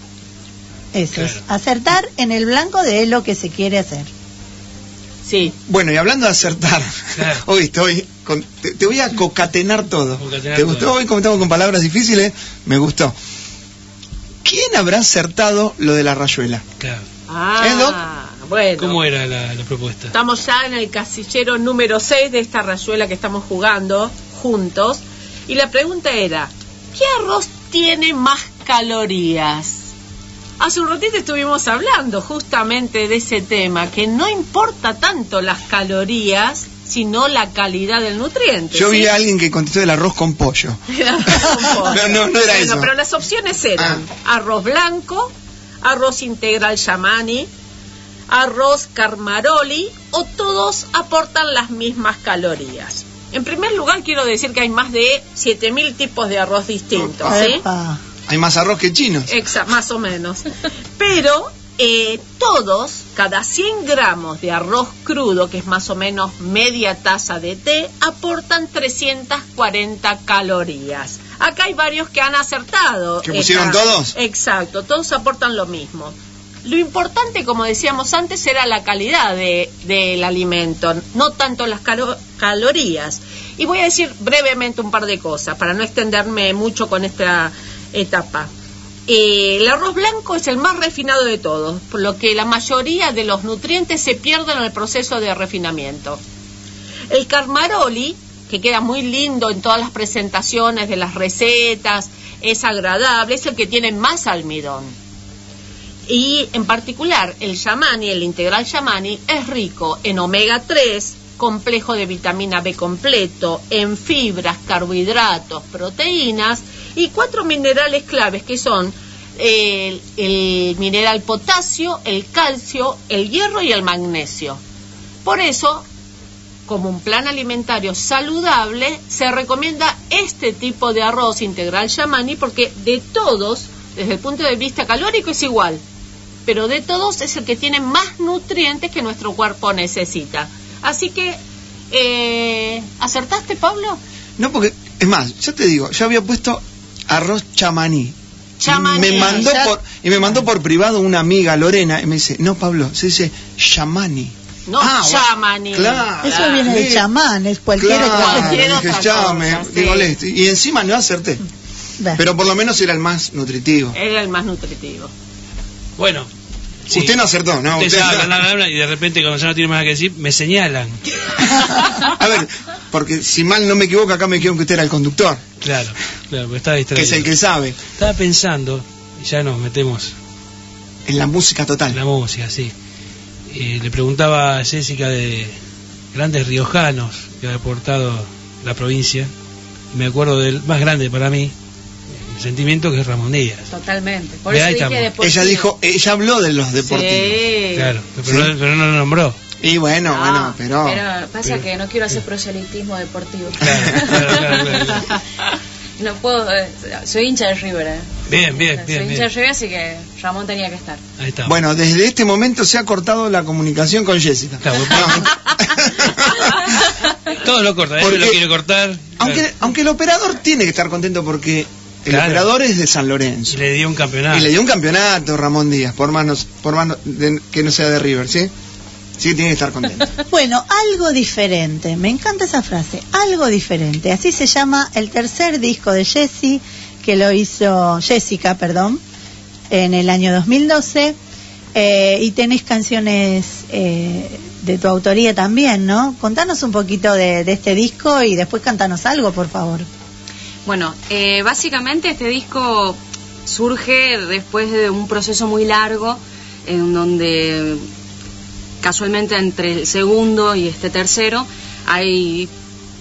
Eso claro. Es acertar en el blanco de lo que se quiere hacer. Sí. Bueno, y hablando de acertar, claro. hoy estoy con, te, te voy a concatenar todo. Concatenar ¿Te gustó todo. Hoy comentamos con palabras difíciles? Me gustó. ¿Quién habrá acertado lo de la rayuela? Claro. Ah, ¿Eh, Doc? Bueno. ¿Cómo era la, la propuesta? Estamos ya en el casillero número seis de esta rayuela que estamos jugando juntos. Y la pregunta era, ¿qué arroz tiene más calorías? Hace un ratito estuvimos hablando justamente de ese tema, que no importa tanto las calorías, sino la calidad del nutriente. Yo ¿sí? vi a alguien que contestó el arroz con pollo. El arroz con pollo. no, no, no era bueno, eso. Pero las opciones eran ah. arroz blanco, arroz integral Yamani, arroz Carmaroli, o todos aportan las mismas calorías. En primer lugar, quiero decir que hay más de siete mil tipos de arroz distintos, ¿sí? Epa. Hay más arroz que chinos. Exacto, más o menos. Pero eh, todos, cada cien gramos de arroz crudo, que es más o menos media taza de té, aportan trescientas cuarenta calorías. Acá hay varios que han acertado. ¿Que pusieron esta, todos? Exacto, todos aportan lo mismo. Lo importante, como decíamos antes, era la calidad de, del alimento, no tanto las calo- calorías. Y voy a decir brevemente un par de cosas, para no extenderme mucho con esta etapa. Eh, el arroz blanco es el más refinado de todos, por lo que la mayoría de los nutrientes se pierden en el proceso de refinamiento. El Carmaroli, que queda muy lindo en todas las presentaciones de las recetas, es agradable, es el que tiene más almidón. Y en particular el Yamani, el integral Yamani, es rico en omega tres, complejo de vitamina B completo, en fibras, carbohidratos, proteínas y cuatro minerales claves que son el, el mineral potasio, el calcio, el hierro y el magnesio. Por eso, como un plan alimentario saludable, se recomienda este tipo de arroz integral Yamani porque de todos, desde el punto de vista calórico es igual, pero de todos es el que tiene más nutrientes que nuestro cuerpo necesita. Así que, eh, ¿acertaste, Pablo? No, porque, es más, yo te digo, yo había puesto arroz chamaní. Chamaní. Me mandó Ya... por, y me mandó por privado una amiga, Lorena, y me dice, no, Pablo, se dice Yamani. No, ah, Yamani. Claro. Eso viene de chamán, es cualquier claro, otra cualquier dije, otra ya, cosa, me, sí. digo, listo. Y encima no acerté. Bah. Pero por lo menos era el más nutritivo. Era el más nutritivo. Bueno. Sí. Usted no acertó, ¿no? Ustedes Usted hablan, hablan, hablan, y de repente cuando ya no tiene más que decir, me señalan. A ver, porque si mal no me equivoco, acá me dijeron que usted era el conductor. Claro, claro, porque estaba distraído. Que es el que sabe. Estaba pensando, y ya nos metemos en la música total. En la música, sí. Eh, le preguntaba a Jessica de grandes riojanos que ha aportado la provincia. Y me acuerdo del más grande para mí, el sentimiento, que es Ramón Díaz. Totalmente. Por De eso ahí dije estamos. deportivo. Ella dijo, ella habló de los deportivos. Sí. Claro, pero, Sí. no, pero no lo nombró. Y bueno, Ah, bueno, pero... Pero pasa pero- que no quiero hacer proselitismo deportivo. Claro, claro, claro, claro, claro. No puedo, eh, soy hincha de River. Eh. Bien, bien, Soy bien, hincha de bien. River, así que Ramón tenía que estar. Ahí está. Bueno, desde este momento se ha cortado la comunicación con Jessica. Claro, No. todo lo corta, él Porque- lo quiere cortar. aunque, Claro. aunque el operador tiene que estar contento porque el Claro. operador es de San Lorenzo. Y le dio un campeonato. Y le dio un campeonato Ramón Díaz, por más, no- por más no- de- que no sea de River, ¿sí? Sí, tiene que estar contento. Bueno, algo diferente, me encanta esa frase, algo diferente. Así se llama el tercer disco de Jessie, que lo hizo Jessica, perdón, en el año dos mil doce. Eh, y tenés canciones eh, de tu autoría también, ¿no? Contanos un poquito de, de este disco y después cantanos algo, por favor. Bueno, eh, básicamente este disco surge después de un proceso muy largo en donde casualmente entre el segundo y este tercero hay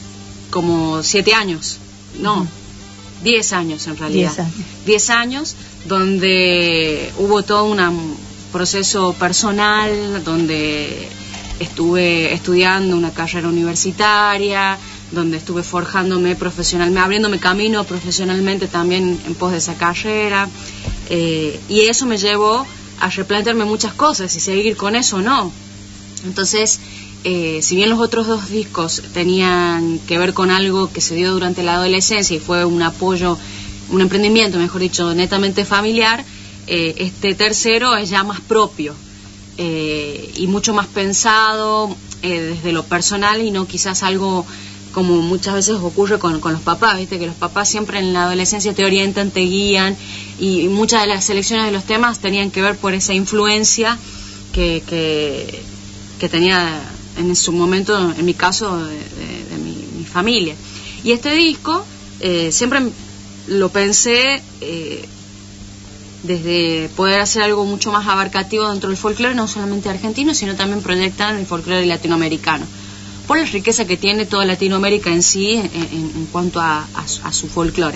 como siete años, no, diez años en realidad. Diez años. Diez años donde hubo todo un proceso personal, donde estuve estudiando una carrera universitaria, donde estuve forjándome profesionalmente, abriéndome camino profesionalmente también en pos de esa carrera, eh, y eso me llevó a replantearme muchas cosas y seguir con eso o no. Entonces, eh, si bien los otros dos discos tenían que ver con algo que se dio durante la adolescencia y fue un apoyo, un emprendimiento, mejor dicho, netamente familiar, eh, este tercero es ya más propio eh, y mucho más pensado eh, desde lo personal y no quizás algo como muchas veces ocurre con, con los papás, ¿viste? Que los papás siempre en la adolescencia te orientan, te guían, y muchas de las selecciones de los temas tenían que ver por esa influencia que, que, que tenía en su momento, en mi caso, de, de, de mi, mi familia. Y este disco eh, siempre lo pensé eh, desde poder hacer algo mucho más abarcativo dentro del folclore, no solamente argentino, sino también proyectar el folclore latinoamericano, por la riqueza que tiene toda Latinoamérica en sí en, en, en cuanto a, a, a su folclore.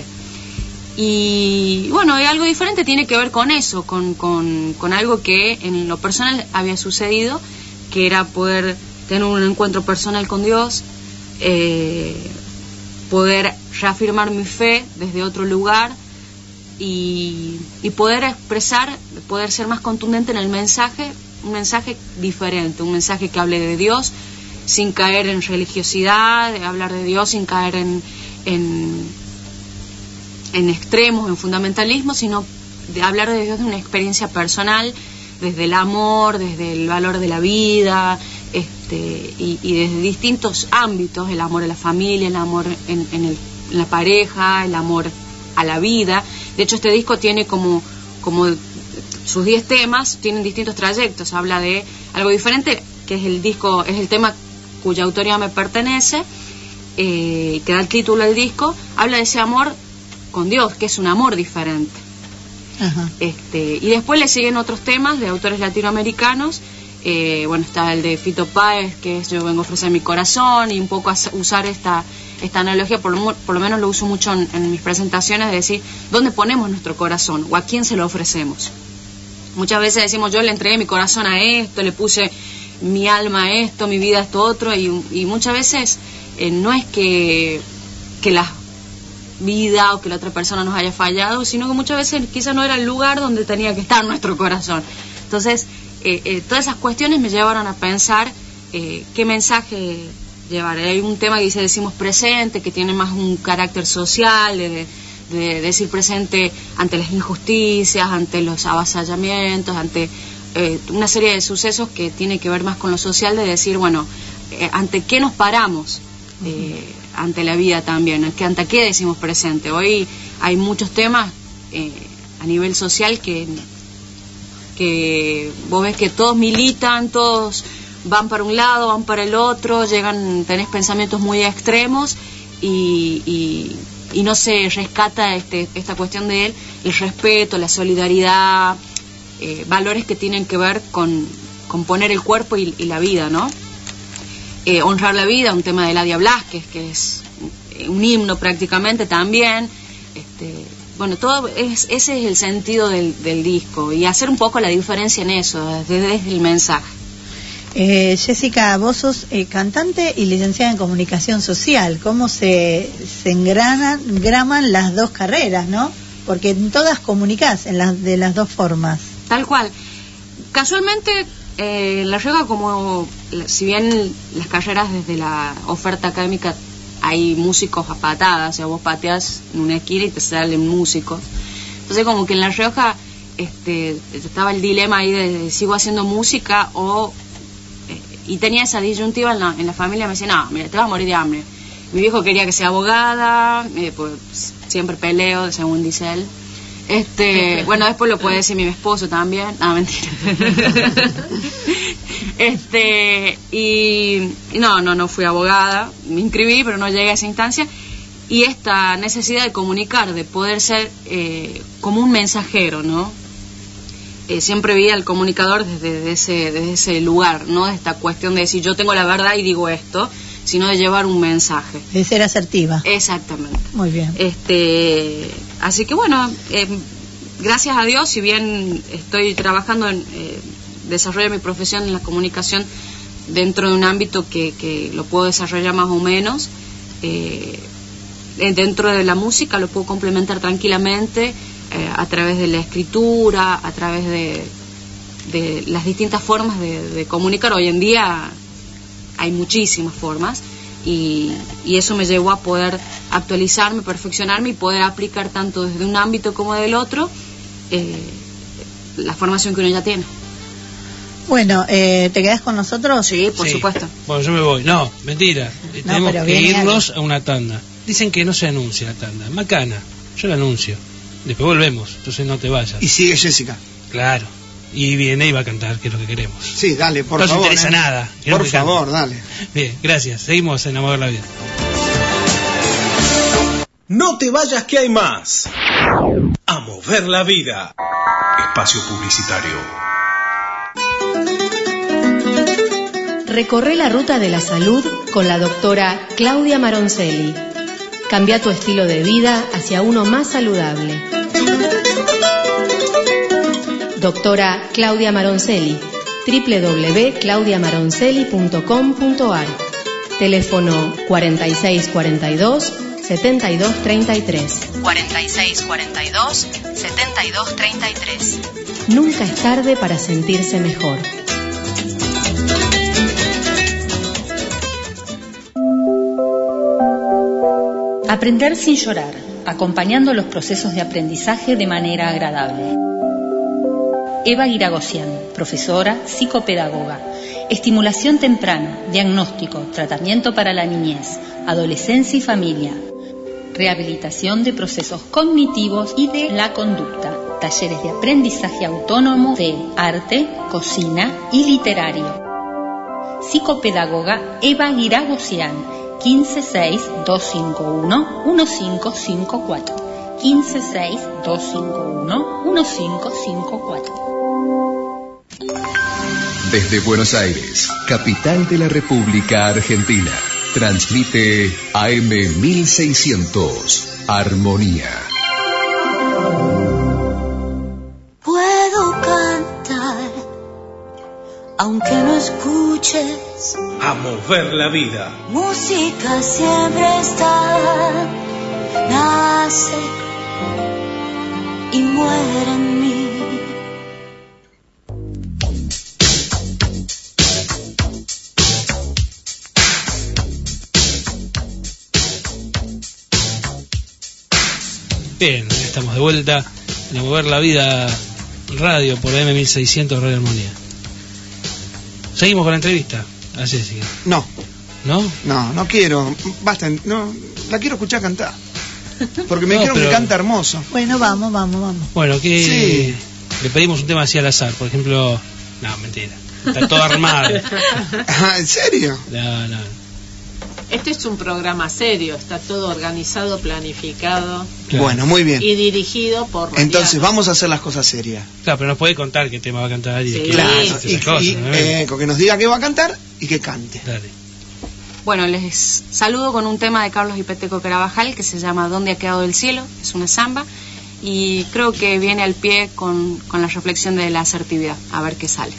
Y bueno, y algo diferente tiene que ver con eso, con, con, con algo que en lo personal había sucedido, que era poder tener un encuentro personal con Dios, eh, poder reafirmar mi fe desde otro lugar y, y poder expresar, poder ser más contundente en el mensaje, un mensaje diferente, un mensaje que hable de Dios, sin caer en religiosidad, de hablar de Dios sin caer en, en, en extremos, en fundamentalismo, sino de hablar de Dios de una experiencia personal, desde el amor, desde el valor de la vida, este, y, y desde distintos ámbitos, el amor a la familia, el amor en, en, el, en la pareja, el amor a la vida. De hecho, este disco tiene como, como sus diez temas, tienen distintos trayectos, habla de algo diferente, que es el disco, es el tema cuya autoría me pertenece, eh, que da el título al disco, habla de ese amor con Dios, que es un amor diferente. Ajá. Este, y después le siguen otros temas de autores latinoamericanos, eh, bueno, está el de Fito Páez, que es Yo vengo a ofrecer mi corazón, y un poco a usar esta, esta analogía, por lo, por lo menos lo uso mucho en, en mis presentaciones, de decir, ¿dónde ponemos nuestro corazón? ¿O a quién se lo ofrecemos? Muchas veces decimos, yo le entregué mi corazón a esto, le puse mi alma a esto, mi vida a esto otro, y, y muchas veces eh, no es que, que la vida o que la otra persona nos haya fallado, sino que muchas veces quizás no era el lugar donde tenía que estar nuestro corazón. Entonces, eh, eh, todas esas cuestiones me llevaron a pensar eh, qué mensaje llevar. Hay un tema que dice decimos presente, que tiene más un carácter social, de, de, de decir presente ante las injusticias, ante los avasallamientos, ante Eh, una serie de sucesos que tiene que ver más con lo social, de decir, bueno, eh, ¿ante qué nos paramos? Eh, ante la vida también, que ¿ante qué decimos presente? Hoy hay muchos temas eh, a nivel social que, que vos ves que todos militan, todos van para un lado, van para el otro, llegan, tenés pensamientos muy extremos y, y, y no se rescata este, esta cuestión de él, el respeto, la solidaridad, Eh, valores que tienen que ver con, con poner el cuerpo y, y la vida, ¿no? Eh, honrar la vida, un tema de Ladia Blasquez, que es un himno prácticamente también. Este, bueno, todo es, ese es el sentido del, del disco, y hacer un poco la diferencia en eso, desde, desde el mensaje. Eh, Jessica, vos sos eh, cantante y licenciada en comunicación social. ¿Cómo se, se engranan, graman las dos carreras, no? Porque en todas comunicás en las, de las dos formas. Tal cual. Casualmente, eh, en La Rioja, como si bien las carreras desde la oferta académica hay músicos a patadas, o sea, vos pateás en una esquina y te salen músicos. Entonces, como que en La Rioja este, estaba el dilema ahí de, de sigo haciendo música o... Eh, y tenía esa disyuntiva en la, en la familia, me decía, no, mira, te vas a morir de hambre. Mi viejo quería que sea abogada, eh, pues siempre peleo, según dice él. Este, bueno, después lo puede decir mi esposo también. No, mentira. este, y, y no, no, no fui abogada, me inscribí, pero no llegué a esa instancia. Y esta necesidad de comunicar, de poder ser eh, como un mensajero, ¿no? Eh, siempre vi al comunicador desde, desde, ese, desde ese lugar, ¿no? Esta cuestión de decir, yo tengo la verdad y digo esto, sino de llevar un mensaje. De ser asertiva. Exactamente. Muy bien. Este, así que bueno, eh, gracias a Dios, si bien estoy trabajando en eh, desarrollar mi profesión en la comunicación dentro de un ámbito que, que lo puedo desarrollar más o menos, eh, dentro de la música lo puedo complementar tranquilamente eh, a través de la escritura, a través de, de las distintas formas de, de comunicar. Hoy en día hay muchísimas formas y, y eso me llevó a poder actualizarme, perfeccionarme y poder aplicar tanto desde un ámbito como del otro eh, la formación que uno ya tiene. Bueno, eh, ¿te quedás con nosotros? Sí, por Sí. supuesto. Bueno, yo me voy. No, mentira. No, Tenemos pero que viene irnos algo. a una tanda. Dicen que no se anuncia la tanda. Macana. Yo la anuncio. Después volvemos. Entonces no te vayas. Y sigue Jessica. Claro. Y viene y va a cantar, que es lo que queremos. Sí, dale, por no favor. No nos interesa eh. nada. Queremos Por que cante. favor, dale. Bien, gracias. Seguimos en A Mover la Vida. No te vayas que hay más. A Mover la Vida. Espacio publicitario. Recorre la ruta de la salud con la doctora Claudia Maroncelli. Cambia tu estilo de vida hacia uno más saludable. Doctora Claudia Maroncelli, doble u doble u doble u punto claudia maroncelli punto com punto a r. Teléfono cuarenta y seis cuarenta y dos, setenta y dos treinta y tres. cuarenta y seis cuarenta y dos, setenta y dos treinta y tres. Nunca es tarde para sentirse mejor. Aprender sin llorar, acompañando los procesos de aprendizaje de manera agradable. Eva Guiragosian, profesora, psicopedagoga. Estimulación temprana, diagnóstico, tratamiento para la niñez, adolescencia y familia. Rehabilitación de procesos cognitivos y de la conducta. Talleres de aprendizaje autónomo de arte, cocina y literario. Psicopedagoga Eva Guiragosian, quince seis dos cinco uno uno cinco cinco cuatro. quince seis dos cinco uno uno cinco cinco cuatro. Desde Buenos Aires, capital de la República Argentina, transmite A M mil seiscientos, Armonía. Puedo cantar, aunque no escuches. A Mover la Vida. Música siempre está, nace y muere en mí. Bien, estamos de vuelta en A Mover la Vida Radio por A M mil seiscientos Radio Armonía. Seguimos con la entrevista a Jessica. No. ¿No? No, no quiero. Basta, no, la quiero escuchar cantar. Porque me No, dijeron pero- que canta hermoso. Bueno, vamos, vamos, vamos. Bueno, que Sí. le pedimos un tema así al azar. Por ejemplo, no, mentira. Está todo armado. Ah, ¿en serio? No, no. Este es un programa serio, está todo organizado, planificado Claro. Bueno, muy bien. y dirigido por Mariano. Entonces vamos a hacer las cosas serias. Claro, pero nos puede contar qué tema va a cantar allí. Sí. Qué Claro. esas Y, cosas, y, ¿no? eh, con que nos diga qué va a cantar y que cante. Dale. Bueno, les saludo con un tema de Carlos Ipeteco Carabajal que se llama ¿Dónde ha quedado el cielo? Es una samba y creo que viene al pie con, con la reflexión de la asertividad. A ver qué sale.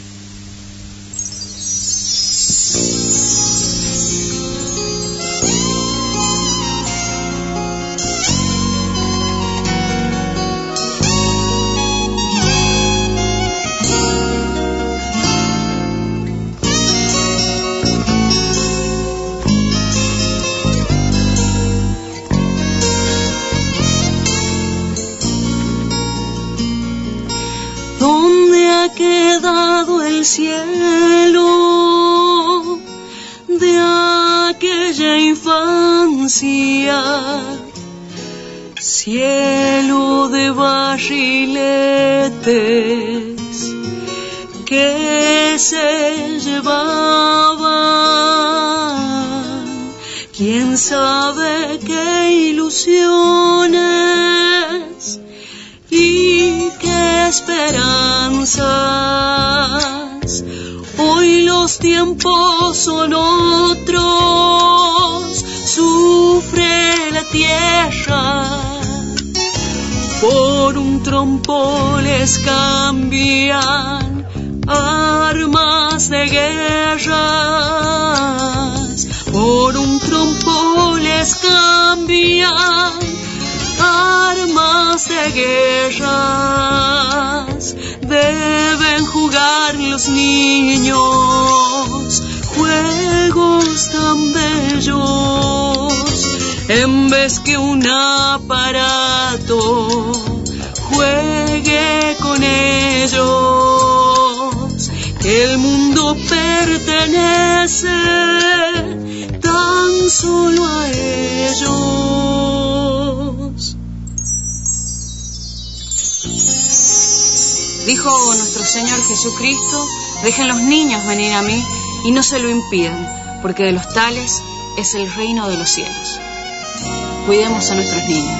¿Dónde ha quedado el cielo de aquella infancia? Cielo de barriletes que se llevaban, quién sabe qué ilusiones y qué esperanzas. Hoy los tiempos son otros tierra. Por un trompo les cambian armas de guerras. Por un trompo les cambian armas de guerras. Deben jugar los niños juegos tan bellos, en vez que un aparato juegue con ellos. El mundo pertenece tan solo a ellos. Dijo nuestro Señor Jesucristo: dejen los niños venir a mí y no se lo impidan, porque de los tales es el reino de los cielos. Cuidemos a nuestros niños.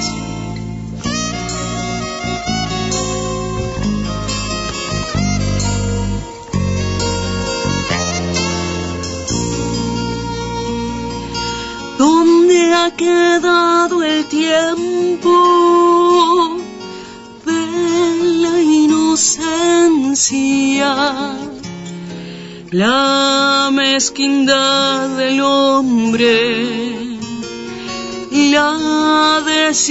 ¿Dónde ha quedado el tiempo de la inocencia? La mezquindad del hombre la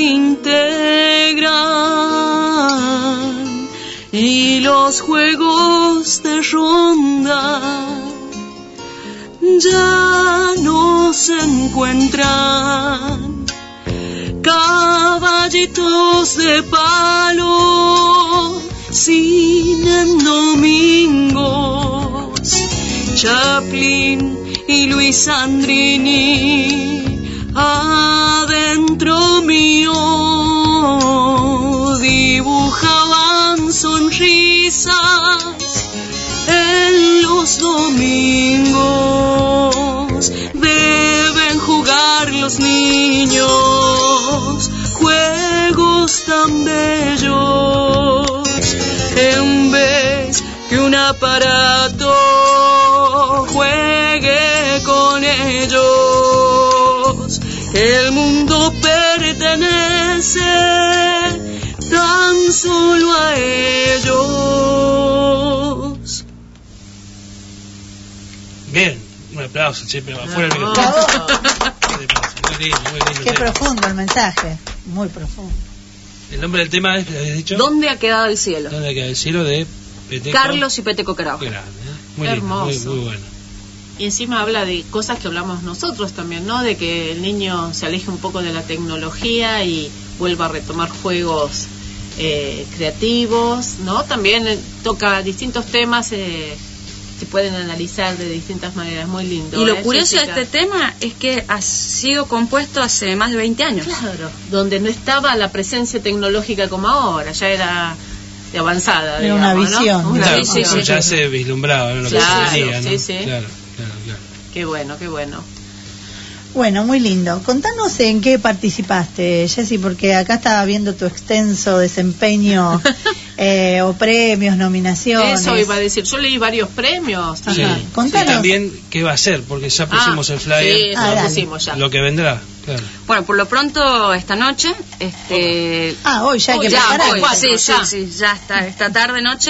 desintegran, y los juegos de ronda ya no se encuentran. Caballitos de palo sin en domingos, Chaplin y Luis Sandrini adentro mío dibujaban sonrisas en los domingos. Deben jugar los niños juegos tan bellos, en vez que un aparato juegue con ellos. El mundo pertenece tan solo a ellos. Bien, un aplauso, che, pero afuera del micrófono. Muy lindo, muy lindo. Qué profundo el mensaje, muy profundo. El nombre del tema es, ¿le habías dicho? ¿Dónde ha quedado el cielo? ¿Dónde ha quedado el cielo? De Peteco. Carlos y Peteco Carao. Qué grande, ¿eh? Muy Hermoso. lindo, muy, muy bueno. Y encima habla de cosas que hablamos nosotros también, ¿no? De que el niño se aleje un poco de la tecnología y vuelva a retomar juegos eh, creativos, ¿no? También eh, toca distintos temas, eh, se pueden analizar de distintas maneras, muy lindo. Y lo ¿eh? curioso Jessica. de este tema es que ha sido compuesto hace más de veinte años. Claro, donde no estaba la presencia tecnológica como ahora, ya era de avanzada. Era una digamos, visión. ¿no? Una Claro, visión. ya se vislumbraba, ¿no? Lo Claro, que se venía, ¿no? sí, sí. Claro, claro, claro. Qué bueno, qué bueno. Bueno, muy lindo. Contanos en qué participaste, Jessy, porque acá estaba viendo tu extenso desempeño eh, o premios, nominaciones. Eso iba a decir, yo leí varios premios. Sí. Ajá. Contanos. Y también qué va a ser, porque ya pusimos Ah, el flyer. sí, eso Ah, lo dale. pusimos ya. Lo que vendrá, claro. Bueno, por lo pronto esta noche, este, Ah, hoy ya hay que ya, preparar. hoy, Cuatro, sí, sí, ya. sí, ya está, esta tarde noche.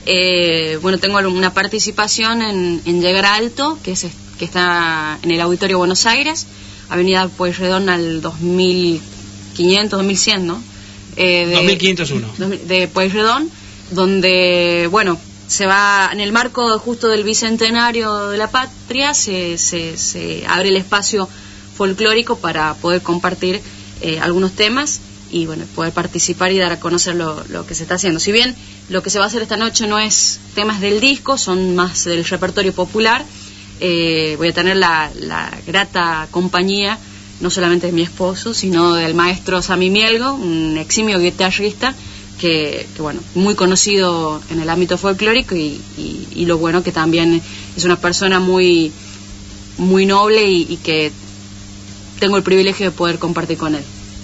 Eh, bueno, tengo una participación en, en Llegar Alto, que es que está en el Auditorio Buenos Aires, Avenida Pueyrredón al dos mil quinientos, dos mil cien, ¿no? Eh, de, dos mil quinientos uno. De Pueyrredón, donde, bueno, se va, en el marco justo del Bicentenario de la Patria, se, se, se abre el espacio folclórico para poder compartir eh, algunos temas y, bueno, poder participar y dar a conocer lo, lo que se está haciendo. Si bien lo que se va a hacer esta noche no es temas del disco, son más del repertorio popular, eh, voy a tener la, la grata compañía no solamente de mi esposo, sino del maestro Sami Mielgo, un eximio guitarrista que, que bueno, muy conocido en el ámbito folclórico y, y, y lo bueno que también es una persona muy muy noble y, y que tengo el privilegio de poder compartir con él.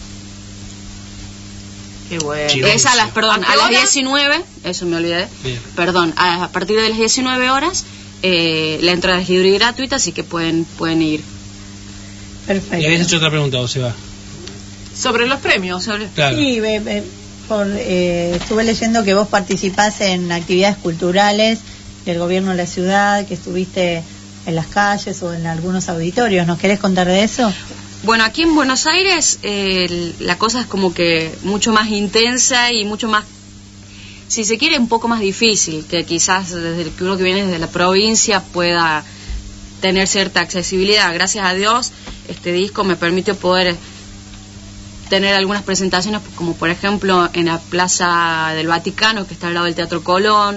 Qué bueno. Chilencio. Es a las, perdón, ¿A qué a las hora? diecinueve, eso me olvidé. Bien. Perdón, a, a partir de las diecinueve horas eh, la entrada es libre y gratuita, así que pueden pueden ir. Perfecto. Y habías hecho otra pregunta, Joseba. Sobre los premios. Sobre... Claro. Sí, be, be, por, eh, estuve leyendo que vos participás en actividades culturales del gobierno de la ciudad, que estuviste en las calles o en algunos auditorios. ¿Nos querés contar de eso? Bueno, aquí en Buenos Aires eh, la cosa es como que mucho más intensa y mucho más, si se quiere, un poco más difícil, que quizás desde el que uno que viene desde la provincia pueda tener cierta accesibilidad. Gracias a Dios, este disco me permitió poder tener algunas presentaciones, como por ejemplo en la Plaza del Vaticano, que está al lado del Teatro Colón,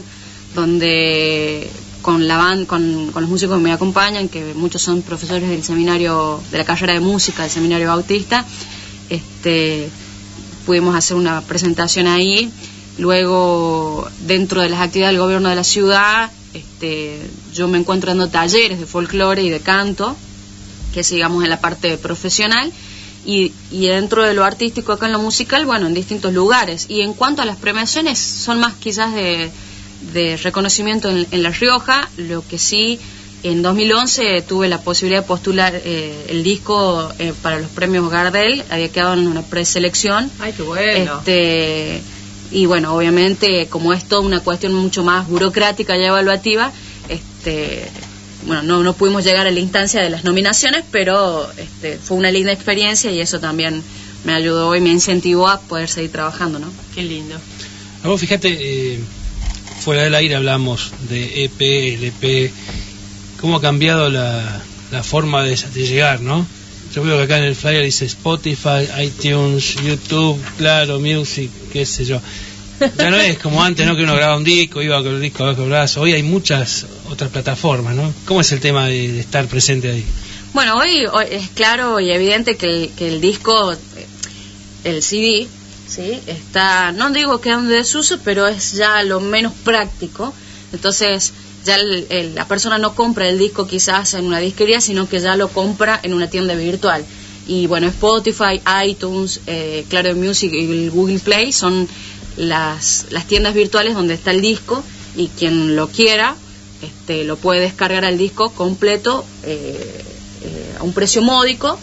donde con la band, con, con los músicos que me acompañan, que muchos son profesores del seminario, de la carrera de música del Seminario Bautista, este, pudimos hacer una presentación ahí. Luego, dentro de las actividades del gobierno de la ciudad, este, yo me encuentro dando talleres de folclore y de canto, que es, digamos, en la parte profesional, y, y dentro de lo artístico, acá en lo musical, bueno, en distintos lugares. Y en cuanto a las premiaciones, son más quizás de, de reconocimiento en, en La Rioja. Lo que sí, en dos mil once tuve la posibilidad de postular eh, el disco eh, para los premios Gardel, había quedado en una preselección. ¡Ay, qué bueno! Este, y bueno, obviamente, como es toda una cuestión mucho más burocrática y evaluativa, este, bueno, no, no pudimos llegar a la instancia de las nominaciones, pero este, fue una linda experiencia y eso también me ayudó y me incentivó a poder seguir trabajando, ¿no? Qué lindo. A vos, fíjate, eh, fuera del aire hablamos de E P, L P, cómo ha cambiado la, la forma de, de llegar, ¿no? Yo veo que acá en el flyer dice Spotify, iTunes, YouTube, Claro, Music, qué sé yo. Ya no es como antes, ¿no? Que uno grababa un disco, iba con el disco bajo el brazo. Hoy hay muchas otras plataformas, ¿no? ¿Cómo es el tema de, de estar presente ahí? Bueno, hoy, hoy es claro y evidente que el, que el disco, el C D, ¿sí? Está, no digo que es un desuso, pero es ya lo menos práctico. Entonces, ya el, el, la persona no compra el disco quizás en una disquería, sino que ya lo compra en una tienda virtual. Y bueno, Spotify, iTunes, eh, Claro Music y el Google Play son las, las tiendas virtuales donde está el disco, y quien lo quiera este, lo puede descargar al disco completo eh, eh, a un precio módico.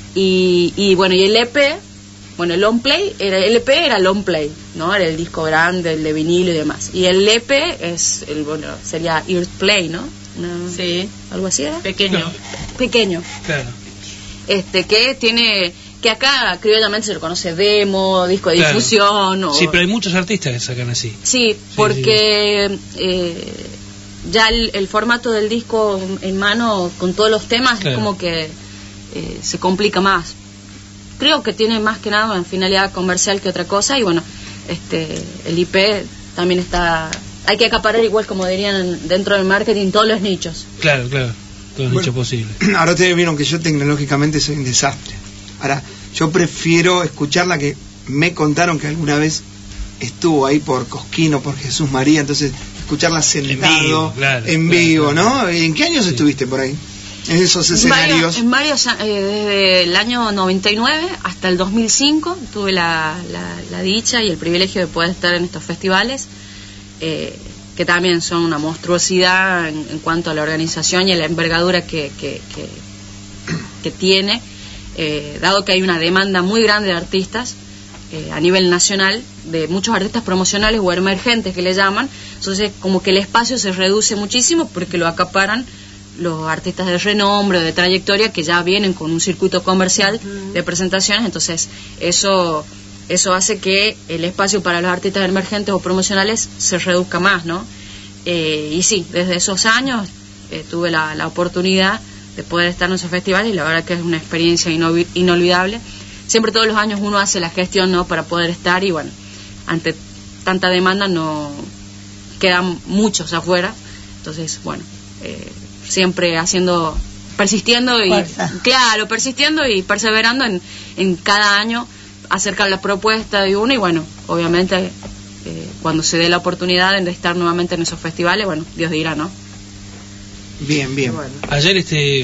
Y, y bueno, y el E P, bueno, el long play, era, el E P era long play, ¿no? Era el disco grande, el de vinilo y demás. Y el E P es, el, bueno, sería ear play, ¿no? Una, sí. ¿Algo así era? Pequeño. No. Pequeño. Claro. Este, que tiene, que acá criollamente se lo conoce demo, disco de Claro. difusión. O... Sí, pero hay muchos artistas que sacan así. Sí, porque sí. Eh, ya el, el formato del disco en mano con todos los temas claro. es como que eh, se complica más. Creo que tiene más que nada una finalidad comercial que otra cosa, y bueno, este, el I P también está, hay que acaparar, igual como dirían dentro del marketing, todos los nichos. Claro, claro, todos los bueno, nichos posibles. Ahora ustedes vieron que yo tecnológicamente soy un desastre. Ahora, yo prefiero escuchar la que me contaron que alguna vez estuvo ahí por Cosquín o por Jesús María, entonces escucharla sentado, en vivo, claro, en claro, vivo claro. ¿no? ¿En qué años sí. estuviste por ahí? En esos escenarios. En varios, en varios eh, desde el año noventa y nueve hasta el dos mil cinco tuve la, la, la dicha y el privilegio de poder estar en estos festivales, eh, que también son una monstruosidad en, en cuanto a la organización y a la envergadura que, que, que, que tiene, eh, dado que hay una demanda muy grande de artistas eh, a nivel nacional, de muchos artistas promocionales o emergentes que le llaman. Entonces como que el espacio se reduce muchísimo porque lo acaparan los artistas de renombre o de trayectoria que ya vienen con un circuito comercial uh-huh. de presentaciones. Entonces eso eso hace que el espacio para los artistas emergentes o promocionales se reduzca más, ¿no? Eh, y sí, desde esos años eh, tuve la, la oportunidad de poder estar en esos festivales, y la verdad que es una experiencia inol- inolvidable. Siempre todos los años uno hace la gestión, ¿no?, para poder estar, y bueno, ante tanta demanda no quedan muchos afuera. Entonces, bueno, eh, siempre haciendo, persistiendo y Fuerza. claro, persistiendo y perseverando en, en cada año acercar la propuesta de uno, y bueno, obviamente eh, cuando se dé la oportunidad de estar nuevamente en esos festivales, bueno, Dios dirá, ¿no? Bien, bien. Bueno. Ayer este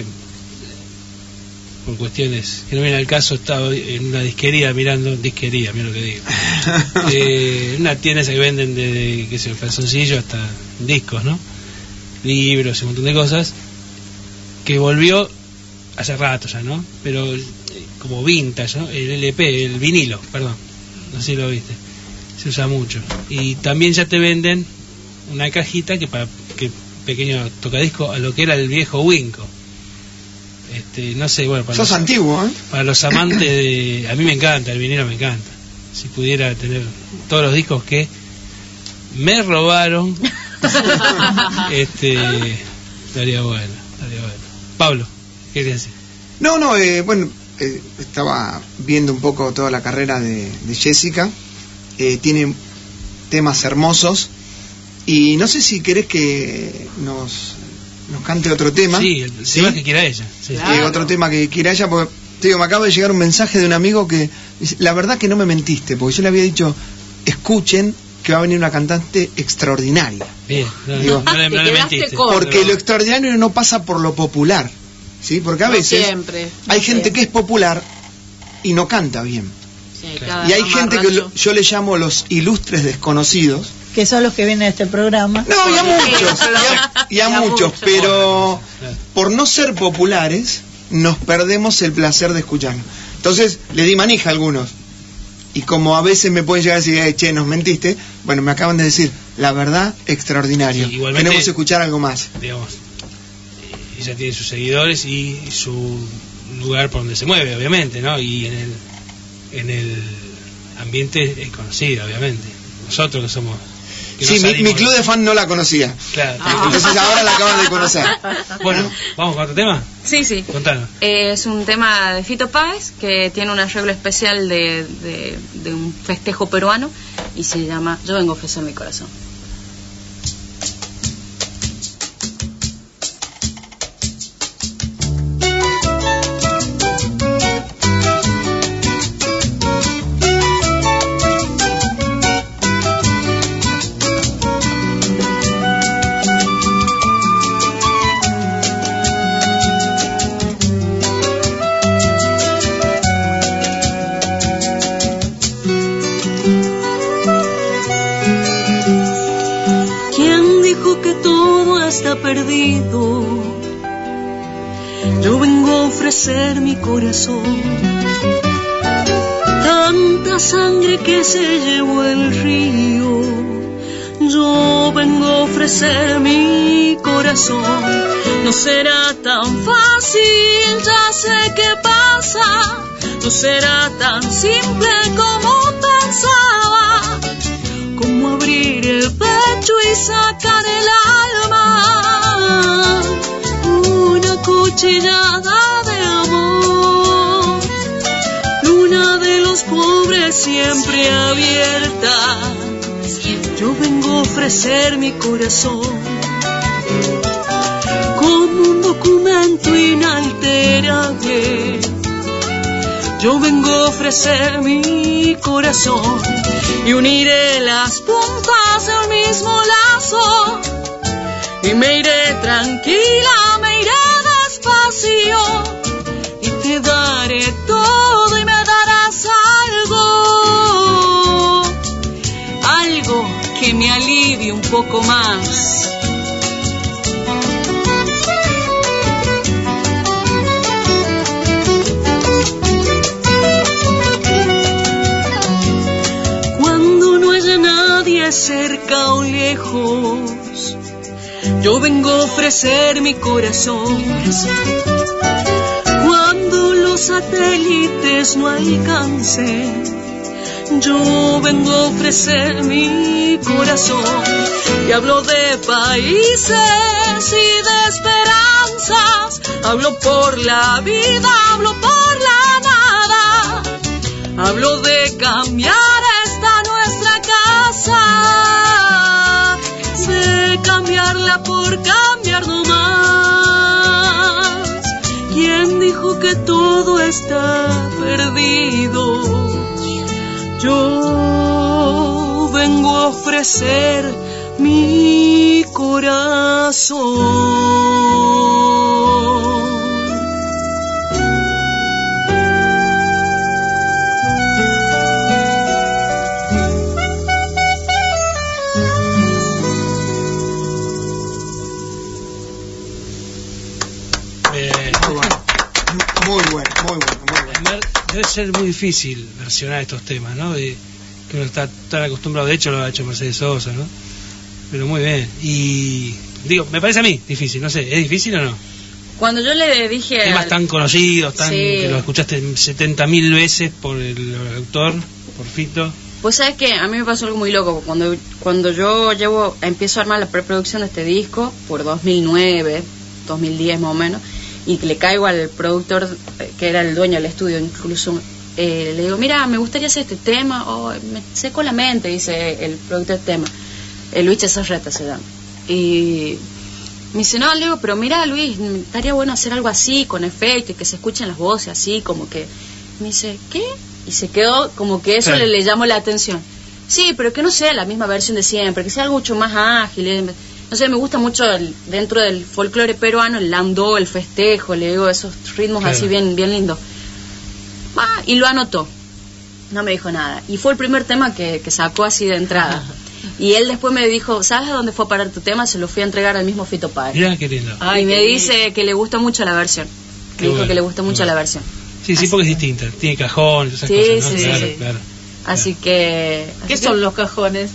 por cuestiones que no vienen al caso, estaba en una disquería mirando, disquería, mira lo que digo, eh, una tienda esa que venden desde, qué sé yo, calzoncillos hasta discos, ¿no? Libros y un montón de cosas, que volvió hace rato ya, ¿no? Pero eh, como vintage, ¿no? El L P, el vinilo, perdón, no sé si lo viste, se usa mucho. Y también ya te venden una cajita que para que pequeño tocadisco a lo que era el viejo Winco. Este, no sé, bueno, para sos los, antiguo, ¿eh? Para los amantes de, a mí me encanta, el vinilo me encanta. Si pudiera tener todos los discos que me robaron, este, estaría bueno, estaría bueno. Pablo, ¿qué querías decir? No, no, eh, bueno, eh, estaba viendo un poco toda la carrera de, de Jessica. Eh, tiene temas hermosos. Y no sé si querés que nos, nos cante otro tema. Sí, el ¿sí? tema que quiera ella. Sí. Claro. Eh, otro tema que quiera ella, porque te digo, me acaba de llegar un mensaje de un amigo que dice, la verdad que no me mentiste, porque yo le había dicho, escuchen que va a venir una cantante extraordinaria. Bien, no, digo, no, no, le, no le mentiste. Porque lo extraordinario no pasa por lo popular, ¿sí? Porque a no veces siempre, hay no gente siempre. que es popular y no canta bien. Sí, y hay gente que lo, yo le llamo los ilustres desconocidos, que son los que vienen a este programa. No, y a muchos, y a, y a muchos, pero por no ser populares nos perdemos el placer de escucharnos. Entonces le di manija a algunos, y como a veces me pueden llegar a decir, eh, che, nos mentiste, bueno, me acaban de decir, la verdad, extraordinario. Sí, igualmente, tenemos que escuchar algo más. Digamos, ella tiene sus seguidores y su lugar por donde se mueve, obviamente, ¿no? Y en el, en el ambiente es conocida, obviamente. Nosotros que somos... Sí, mi, mi club de fan no la conocía. Claro. Ah. Entonces ahora la acaban de conocer. Bueno, ¿vamos con otro tema? Sí, sí. Contanos. Eh, es un tema de Fito Páez que tiene un arreglo especial de, de, de un festejo peruano y se llama Yo vengo a ofrecer mi corazón. Perdido, yo vengo a ofrecer mi corazón, tanta sangre que se llevó el río, yo vengo a ofrecer mi corazón, no será tan fácil, ya sé qué pasa, no será tan simple como pensaba, como abrir el pecho y sacar el alma, una cuchillada de amor, luna de los pobres siempre abierta, yo vengo a ofrecer mi corazón, como un documento inalterable, yo vengo a ofrecer mi corazón y uniré las puntas del mismo lazo y me iré tranquila, me iré despacio y te daré todo y me darás algo, algo que me alivie un poco más. Cerca o lejos, yo vengo a ofrecer mi corazón. Cuando los satélites no alcancen, yo vengo a ofrecer mi corazón. Y hablo de países y de esperanzas, hablo por la vida, hablo por la nada, hablo de cambiar esta nuestra casa, de cambiarla por cambiar no más. ¿Quién dijo que todo está perdido? Yo vengo a ofrecer mi corazón. Muy bueno, muy bueno, muy bueno. ser muy difícil versionar estos temas, ¿no? De, que uno está tan acostumbrado, de hecho lo ha hecho Mercedes Sosa, ¿no? Pero muy bien. Y digo, me parece a mí difícil, no sé, ¿es difícil o no? Cuando yo le dije... Temas al... tan conocidos, tan sí. que lo escuchaste setenta mil veces por el autor, por Fito. Pues sabes que a mí me pasó algo muy loco. Cuando cuando yo llevo empiezo a armar la preproducción de este disco, por dos mil nueve, dos mil diez más o menos, y que le caigo al productor, que era el dueño del estudio incluso, eh, le digo, mira, me gustaría hacer este tema, o oh, me seco la mente, dice el productor del tema, eh, Luis Chazarreta se llama. Y me dice, no, le digo, pero mira, Luis, estaría bueno hacer algo así, con efecto, y que se escuchen las voces así, como que... Me dice, ¿qué? Y se quedó como que eso sí. le, le llamó la atención. Sí, pero que no sea la misma versión de siempre, que sea algo mucho más ágil. No sé, me gusta mucho el, dentro del folclore peruano el landó, el festejo, le digo, esos ritmos claro. así bien bien lindos. Ah, y lo anotó. No me dijo nada. Y fue el primer tema que, que sacó así de entrada. Y él después me dijo, ¿sabes a dónde fue a parar tu tema? Se lo fui a entregar al mismo Fito Páez. Mirá, qué lindo. Ay, y me dice que le gustó mucho la versión. Me dijo bueno, que le gustó mucho bueno. la versión. Sí, sí, porque es distinta. Tiene cajón, esas sí, cosas, ¿no? Sí, claro, sí. claro. Así que... ¿Qué así son que... los cajones?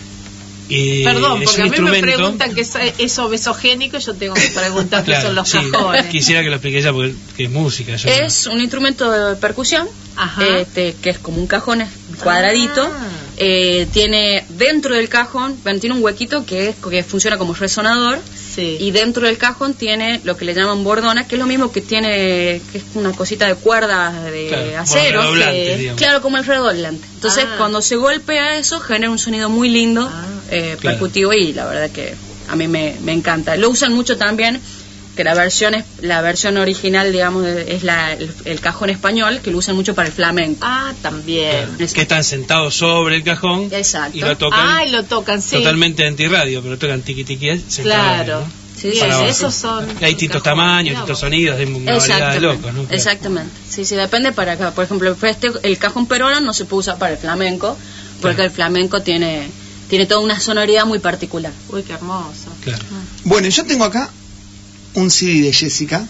Eh, Perdón, porque a mí instrumento... me preguntan que es eso besogénico, yo tengo que preguntar claro, qué son los sí. cajones. Quisiera que lo explique ella porque que es música. Yo es no. un instrumento de percusión, este, que es como un cajón cuadradito. Ah. Eh, tiene dentro del cajón, bueno, tiene un huequito que, es, que funciona como resonador. Sí. Y dentro del cajón tiene lo que le llaman bordona, que es lo mismo que tiene, que es una cosita de cuerdas de claro, acero, que, claro, como el redoblante. Entonces, ah. cuando se golpea eso, genera un sonido muy lindo, ah. eh, claro. percutivo, y la verdad que a mí me, me encanta. Lo usan mucho también, que la versión es la versión original, digamos, es la, el, el cajón español, que lo usan mucho para el flamenco. Ah, también. Claro. Que están sentados sobre el cajón. Exacto. Y lo tocan. Ah, y lo tocan, sí. Totalmente antirradio, pero tocan tiqui tiqui. Claro. ¿No? Sí, sí, esos son. Hay distintos tamaños, distintos sonidos, hay una variedad de locos, ¿no? Exactamente. Sí, sí, depende para acá. Por ejemplo, este, el cajón peruano no se puede usar para el flamenco, porque claro. el flamenco tiene tiene toda una sonoridad muy particular. Uy, qué hermoso. Claro. Ah. Bueno, yo tengo acá un C D de Jessica,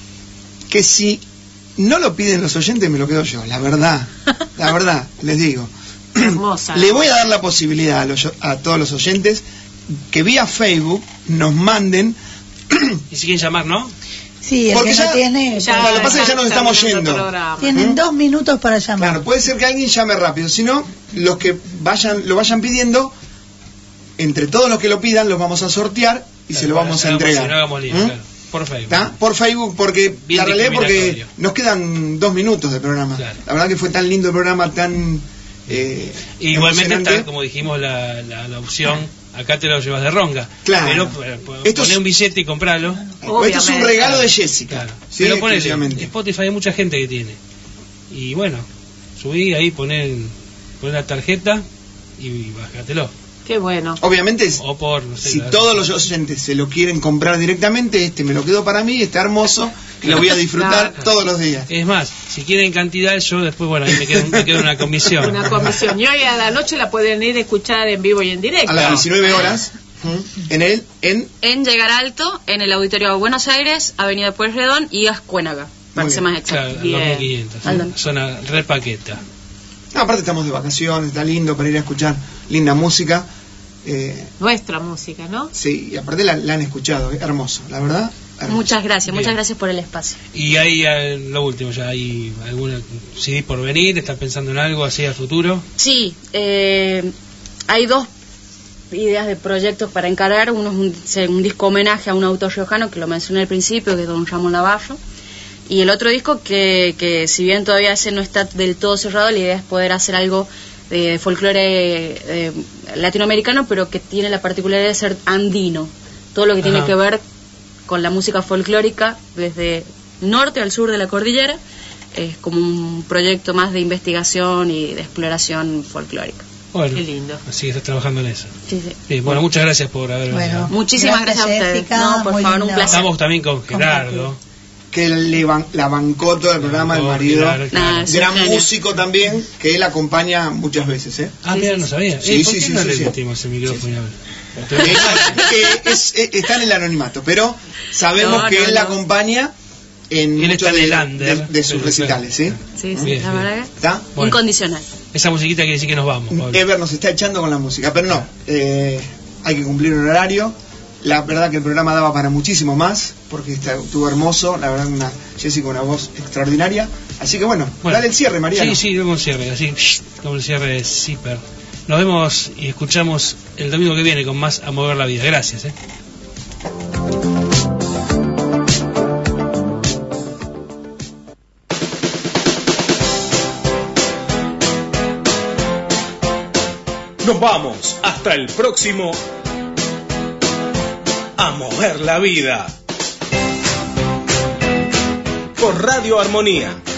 que si no lo piden los oyentes me lo quedo yo, la verdad, la verdad, les digo. Hermosa. Le voy a dar la posibilidad a, los, a todos los oyentes que vía Facebook nos manden. Y si quieren llamar, ¿no? Sí, el porque que ya, no tiene... Ya, lo que pasa es que ya nos estamos yendo. Tienen ¿Mm? dos minutos para llamar. Claro, puede ser que alguien llame rápido, si no, los que vayan lo vayan pidiendo, entre todos los que lo pidan, los vamos a sortear y claro, se lo vamos a entregar. No hagamos lío, ¿Mm? claro. Por Facebook. ¿Tá? Por Facebook, porque bien la realidad porque nos quedan dos minutos de programa. Claro. La verdad que fue tan lindo el programa, tan eh, igualmente está, como dijimos, la, la, la opción, acá te lo llevas de ronga. Claro. Pero poné un billete y compralo. Obviamente. Esto es un regalo de Jessica. Claro. Sí, pero ponele, Spotify hay mucha gente que tiene. Y bueno, subí ahí, poné, poné la tarjeta y bájatelo. Qué bueno. Obviamente, o por, no sé, si todos los oyentes se lo quieren comprar directamente, este me lo quedo para mí, está hermoso, y lo voy a disfrutar claro. todos los días. Es más, si quieren cantidad, yo después, bueno, ahí me quedo, me quedo una comisión. Una comisión. Y hoy a la noche la pueden ir a escuchar en vivo y en directo. A las diecinueve horas, en el, en... En Llegar Alto, en el Auditorio de Buenos Aires, Avenida Pueyrredón y Ascuénaga, para ser más exacto. Claro, dos mil quinientos, ¿sí? Zona repaqueta. No, aparte estamos de vacaciones, está lindo para ir a escuchar linda música. Eh, Nuestra música, ¿no? Sí, y aparte la, la han escuchado, ¿eh? Hermoso, la verdad. Hermoso. Muchas gracias, Bien. muchas gracias por el espacio. Y hay eh, lo último, ya hay alguna C D por venir, ¿estás pensando en algo así a futuro? Sí, eh, hay dos ideas de proyectos para encarar. Uno es un, un disco homenaje a un autor riojano que lo mencioné al principio, que es don Ramón Navarro. Y el otro disco que, que si bien todavía ese no está del todo cerrado, la idea es poder hacer algo de folclore eh, latinoamericano, pero que tiene la particularidad de ser andino. Todo lo que Ajá. tiene que ver con la música folclórica desde norte al sur de la cordillera es como un proyecto más de investigación y de exploración folclórica. Bueno, qué lindo. Así que estás trabajando en eso. Sí, sí. Sí, bueno, muchas gracias por haber bueno, venido. Muchísimas gracias, gracias a ustedes. No, por favor, lindo. Un placer. Estamos también con Gerardo. Que le ban la bancó todo el programa, el marido, claro, claro. gran genio. Músico también, que él acompaña muchas veces, ¿eh? Ah, sí, mira, sí, no sabía. Sí, eh, ¿por sí, qué sí, no sí, le sí. metimos el micrófono? Sí, sí. que es, es, está en el anonimato, pero sabemos no, que no, él no. la acompaña en Él muchos está en de, el under, de- de sus pero recitales, ¿sí? Sí, sí, Bien, la bien. verdad que ¿Está? Bueno. incondicional. Esa musiquita quiere decir que nos vamos, Pablo. Ever nos está echando con la música, pero no, eh, hay que cumplir un horario. La verdad que el programa daba para muchísimo más, porque está- estuvo hermoso, la verdad, una Jessica, una voz extraordinaria. Así que bueno, Bueno. dale el cierre, Mariano. Sí, sí, como el cierre, así, como el cierre de Zipper. Nos vemos y escuchamos el domingo que viene con más A Mover la Vida. Gracias, ¿eh? Nos vamos hasta el próximo A Mover la Vida por Radio Armonía.